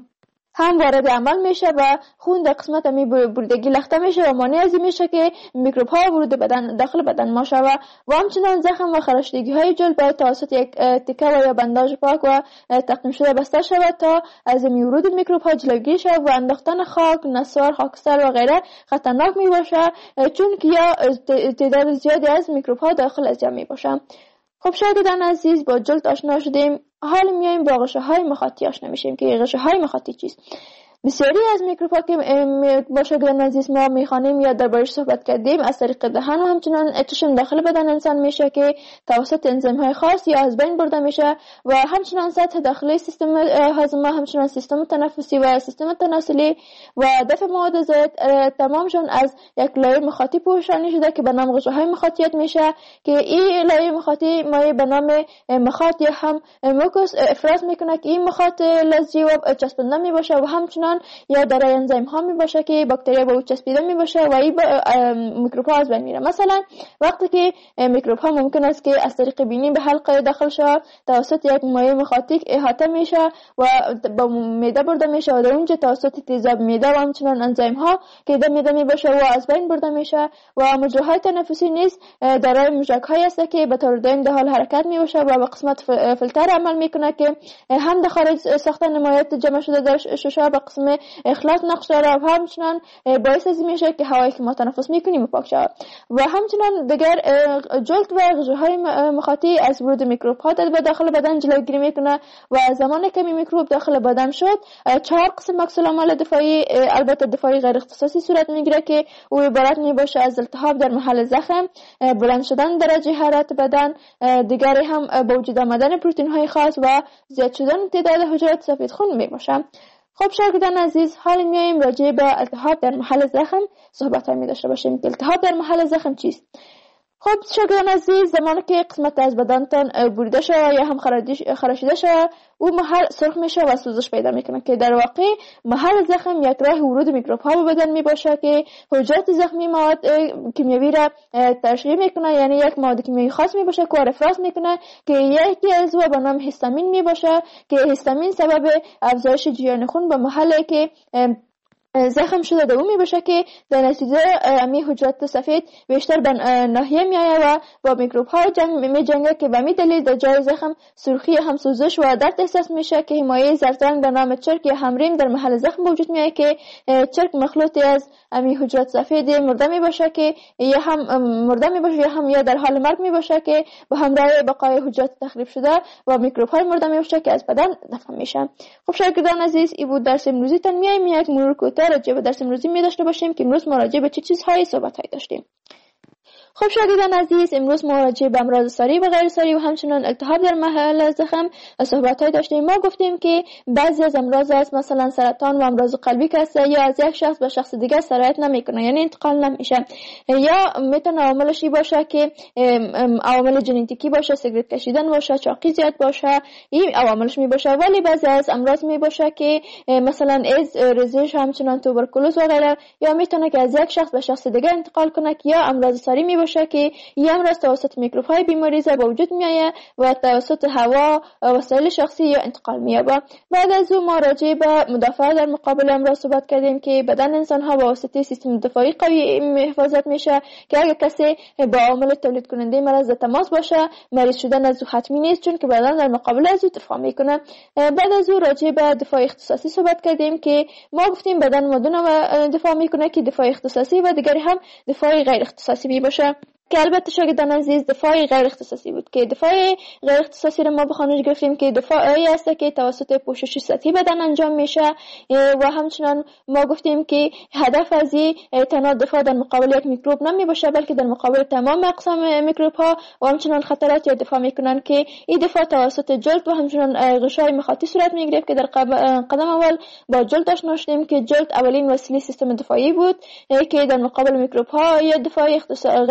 D: هم وارد عمل میشه و خون در قسمت می بریدگی لخته میشه و مانع از این میشه که میکروب ها ورود بدن داخل بدن ما شوه و همچنان زخم و خراشیدگی های جلد باید توسط یک تکه و یا بنداژ پاک و تقدیم شده بسته شود تا از ورود میکروب ها جلوگیری شود و انداختن خاک، نسوار، خاکستر و غیره خطرناک می باشه چون که یا تعداد زیادی از میکروب ها داخل از جمع می باشه. خب شاگردان عزیز با جلد آشنا شدیم، حال میایم با غشه های مخاطی آشنا میشیم که غشه های مخاطی چیست. بسیاری از میکروب ها که با شاگردان عزیز ما میخوانیم یا دربارش صحبت کردیم از طریق دهن و همچنان چشم داخل بدن انسان میشه که توسط انزیم های خاص یا از بین برده میشه و همچنان سطح داخلی سیستم هاضمه، همچنان سیستم تنفسی و سیستم تناسلی و دفع مواد زائد تمامشون از یک لایه مخاطی پوشانی شده که به نام غشه های مخاطیت میشه که این لایه مخاطی مایع به نام مخاط یا هم موکوس افراز میکنه که این مخاط لزجی و چسبنده میباشه و همچنان یا در انزیم ها می باشه که باکتریا به او چسبیده می باشه و این میکروب ها از بین میره. مثلا وقتی که میکروب ها ممکن است که از طریق بینی به حلقه داخل شود توسط یک مایع مخاطی احاطه میشه و به معده برده میشه و در اونجا توسط تیزاب معده و همچنان انزیم ها که در معده می باشه و از بین برده میشه و مجراهای تنفسی نیز دارای موشک های است که به طور دائم در حال حرکت می باشه و به قسمت فیلتر عمل میکنه که هم در خارج ساختن مایعات جمع شده در شش به قسم اخلاص نقش داره و همچنان باعث از میشه که هوایی که ما تنفس میکنیم پاک شود و همچنان دیگر جلد و غشه های مخاطی از ورود میکروب ها در داخل بدن جلوگیری میکنه و زمانی که میکروب داخل بدن شد چهار قسم عکس العمل دفاعی البته دفاعی غیر اختصاصی صورت میگیره که او عبارت میباشه از التهاب در محل زخم، بلند شدن درجه حرارت بدن، دیگری هم به وجود آمدن پروتئین های خاص و زیاد شدن تعداد حجرات سفید خون میباشه. خب شاگردان عزیز حالا میایم راجع به التهاب در محل زخم صحبت می داشته باشیم که التهاب در محل زخم چیست. خب شاگردان عزیز زمانی که قسمت از بدنتان بریده شود یا هم خراشیده شود او محل سرخ میشه و سوزش پیدا میکنه که در واقع محل زخم یک راه ورود میکروب ها به بدن میباشه که حجرات زخمی مواد کیمیایی را ترشح میکنه، یعنی یک مواد کیمیایی خاص میباشه که افراز میکنه که یکی از او به نام هیستامین میباشه که هیستامین سبب افزایش جریان خون به محلی که زخم شده در اون می باشه که در نتیجه امی حجرات سفید بیشتر به ناحیه می آید و با میکروب ها جنگ می جنگه که به می دلیل در جای زخم سرخی هم سوزش و درد احساس میشه که مایع زردرنگ به نام چرک یا همریم در محل زخم وجود می آید که چرک مخلوطی از امی حجرات سفید مرده می باشه که یا هم مرده می باشه یا هم یا در حال مرگ می باشه که با همراه بقای حجرات تخریب شده و میکروب های مرده می باشه که از بدن دفع میشه. خب شاگردان عزیز این بود درس امروزی تان. میایم یک مرور راجع به درس امروزی می داشته باشیم که امروز ما راجع به چه چیزهایی صحبت‌هایی داشتیم. خب شاگردان عزیز امروز ما راجع به امراض ساری و غیر ساری و همچنان التهاب در محل زخم صحبت‌هایی داشتیم. ما گفتیم که بعضی از امراض است مثلا سرطان و امراض قلبی که است یا از یک شخص به شخص دیگر سرایت نمیکنه، یعنی انتقال نمیشه، یا میتونه عواملش باشه که عوامل ژنتیکی باشه، سیگرت کشیدن باشه، چاقی زیاد باشه، این عواملش می باشه. ولی بعضی از امراض می باشه که مثلا ایدز، ریزش، همچنان توبرکولوز و غیره، یا میتونه که از یک شخص به شخص دیگر انتقال کنه یا امراض ساری می باشه که این امراض توسط میکروب های بیماریزا به وجود میآید و توسط هوا، وسایل شخصی یا انتقال می‌یابد. بعد از اون ما راجع به مدافعت در مقابل امراض صحبت کردیم که بدن انسان ها با واسطه سیستم دفاعی قوی حفاظت میشه که اگر کسی با عامل تولید کننده مرض در تماس باشه مریض شدن از او حتمی نیست چون که بدن در مقابل از او دفاع میکنه. بعد از اون راجع به دفاع اختصاصی صحبت کردیم که ما گفتیم بدن مدونه دفاع میکنه که دفاع اختصاصی و دیگری هم دفاع غیر اختصاصی می باشه که البته شاگردان عزیز دفاع غیر اختصاصی بود که دفاع غیر اختصاصی رو ما به خانش گرفتیم که دفاعی است که توسط پوشش سطحی بدن انجام میشه و همچنان ما گفتیم که هدف از این تنها دفاع در مقابل یک میکروب نمی باشه بلکه در مقابل تمام اقسام میکروب ها و همچنان خطرات یا دفاع میکنن که این دفاع توسط جلد و همچنان غشای مخاطی صورت میگیره که در قدم اول با جلد آشنا شدیم که جلد اولین وسیله سیستم دفاعی بود که در مقابل میکروب ها یا دفاع غیر اختصاصی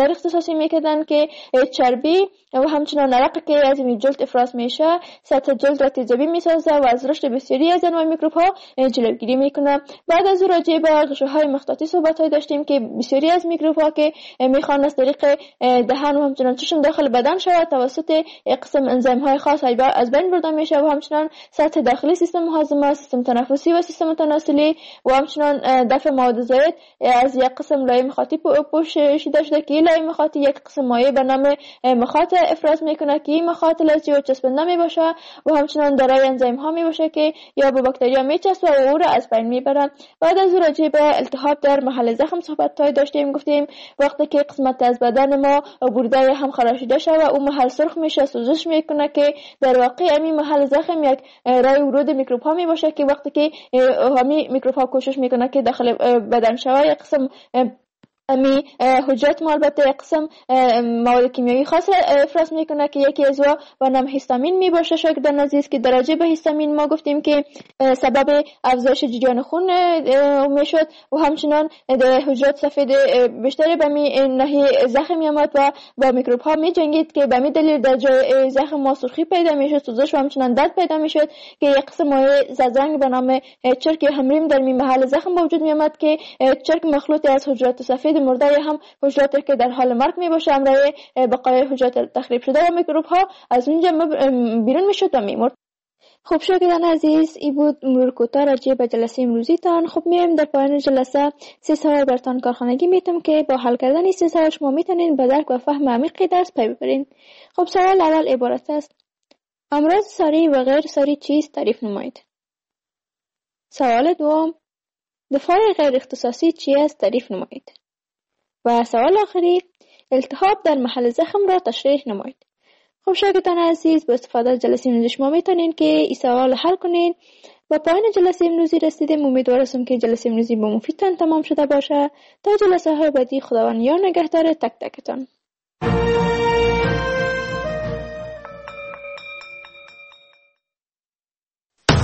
D: توصیه میکردن که چربی و همچنان عرقی که از این جلد افراز میشه سطح جلد را تیزابی میسازه و از رشد بسیاری از انواع میکروب ها جلوگیری میکنه. بعد از او راجع به غشاهای مخاطی صحبت های داشتیم که بسیاری از میکروب ها که میخوان از طریق دهن و همچنان چشم داخل بدن شود توسط قسم انزیم های خاص از بین برده میشه و همچنان سطح داخلی سیستم هاضمه، سیستم تنفسی و سیستم تناسلی و همچنان دفع مواد زائد از یک قسم لایه مخاطی پوشیده شده که لایه مخاطی یک قسم مایع به نام مخاط افراز میکنه که این مخاط لزجی و چسبنده میباشه و همچنان دارای انزیم ها میباشه که یا به باکتریا میچسبه و او را از بین میبرن. بعد از او راجع به التهاب در محل زخم صحبت های داشتیم. گفتیم وقتی که قسمت از بدن ما برده هم خراشیده شده و اون محل سرخ میشه، سوزش میکنه که در واقع همین محل زخم یک راه ورود میکروب ها میباشه که وقتی که همین میکروب ها کوشش میکنه که داخل بدن شود یک قسم امی حجرات ما البته یک قسم مواد کیمیایی خاص افراز میکنه که یکی از او به نام هیستامین میباشه. شاگردان عزیز که درجه به هیستامین ما گفتیم که سبب افزایش جریان خون میشد و همچنان حجرات سفید بیشتری به می ناحیه زخم میامد و با میکروب ها میجنگید که به می دلیل در جای زخم ما سرخی پیدا میشد، سوزش و همچنان درد پیدا میشد که یک قسم مایع زرنگ به نام چرک همریم در می محل زخم وجود میامد که چرک مخلوطی از حجرات سفید مرده هم حجراتی که در حال مرگ می باشه همراه بقایای حجرات تخریب شده و میکروب ها از اونجا بیرون میشد و میمرد. خب شاگردان عزیز، این بود مرور کوتاه راجع به جلسه امروزی تان. خب میایم در پایان جلسه سه سوال برتان کارخانگی میتم که با حل کردن این سه سوال شما میتونین به درک و فهم عمیق درس پی ببرین. خب سوال اول عبارت است: امراض ساری و غیر ساری چیست؟ تعریف نمایید. سوال دوم: دفاع غیر اختصاصی چی است؟ تعریف نمایید. و سوال آخری: التهاب در محل زخم را تشریح نمایید. خب شاگردان عزیز، با استفاده از جلسه امروزی شما میتونین که این سوال حل کنین. با پایان جلسه امروزی رسیدیم. امیدوارم که جلسه امروزی با مفیدتان تمام شده باشه. تا جلسه های بعدی، خداوند یار نگهدار تک تکتان.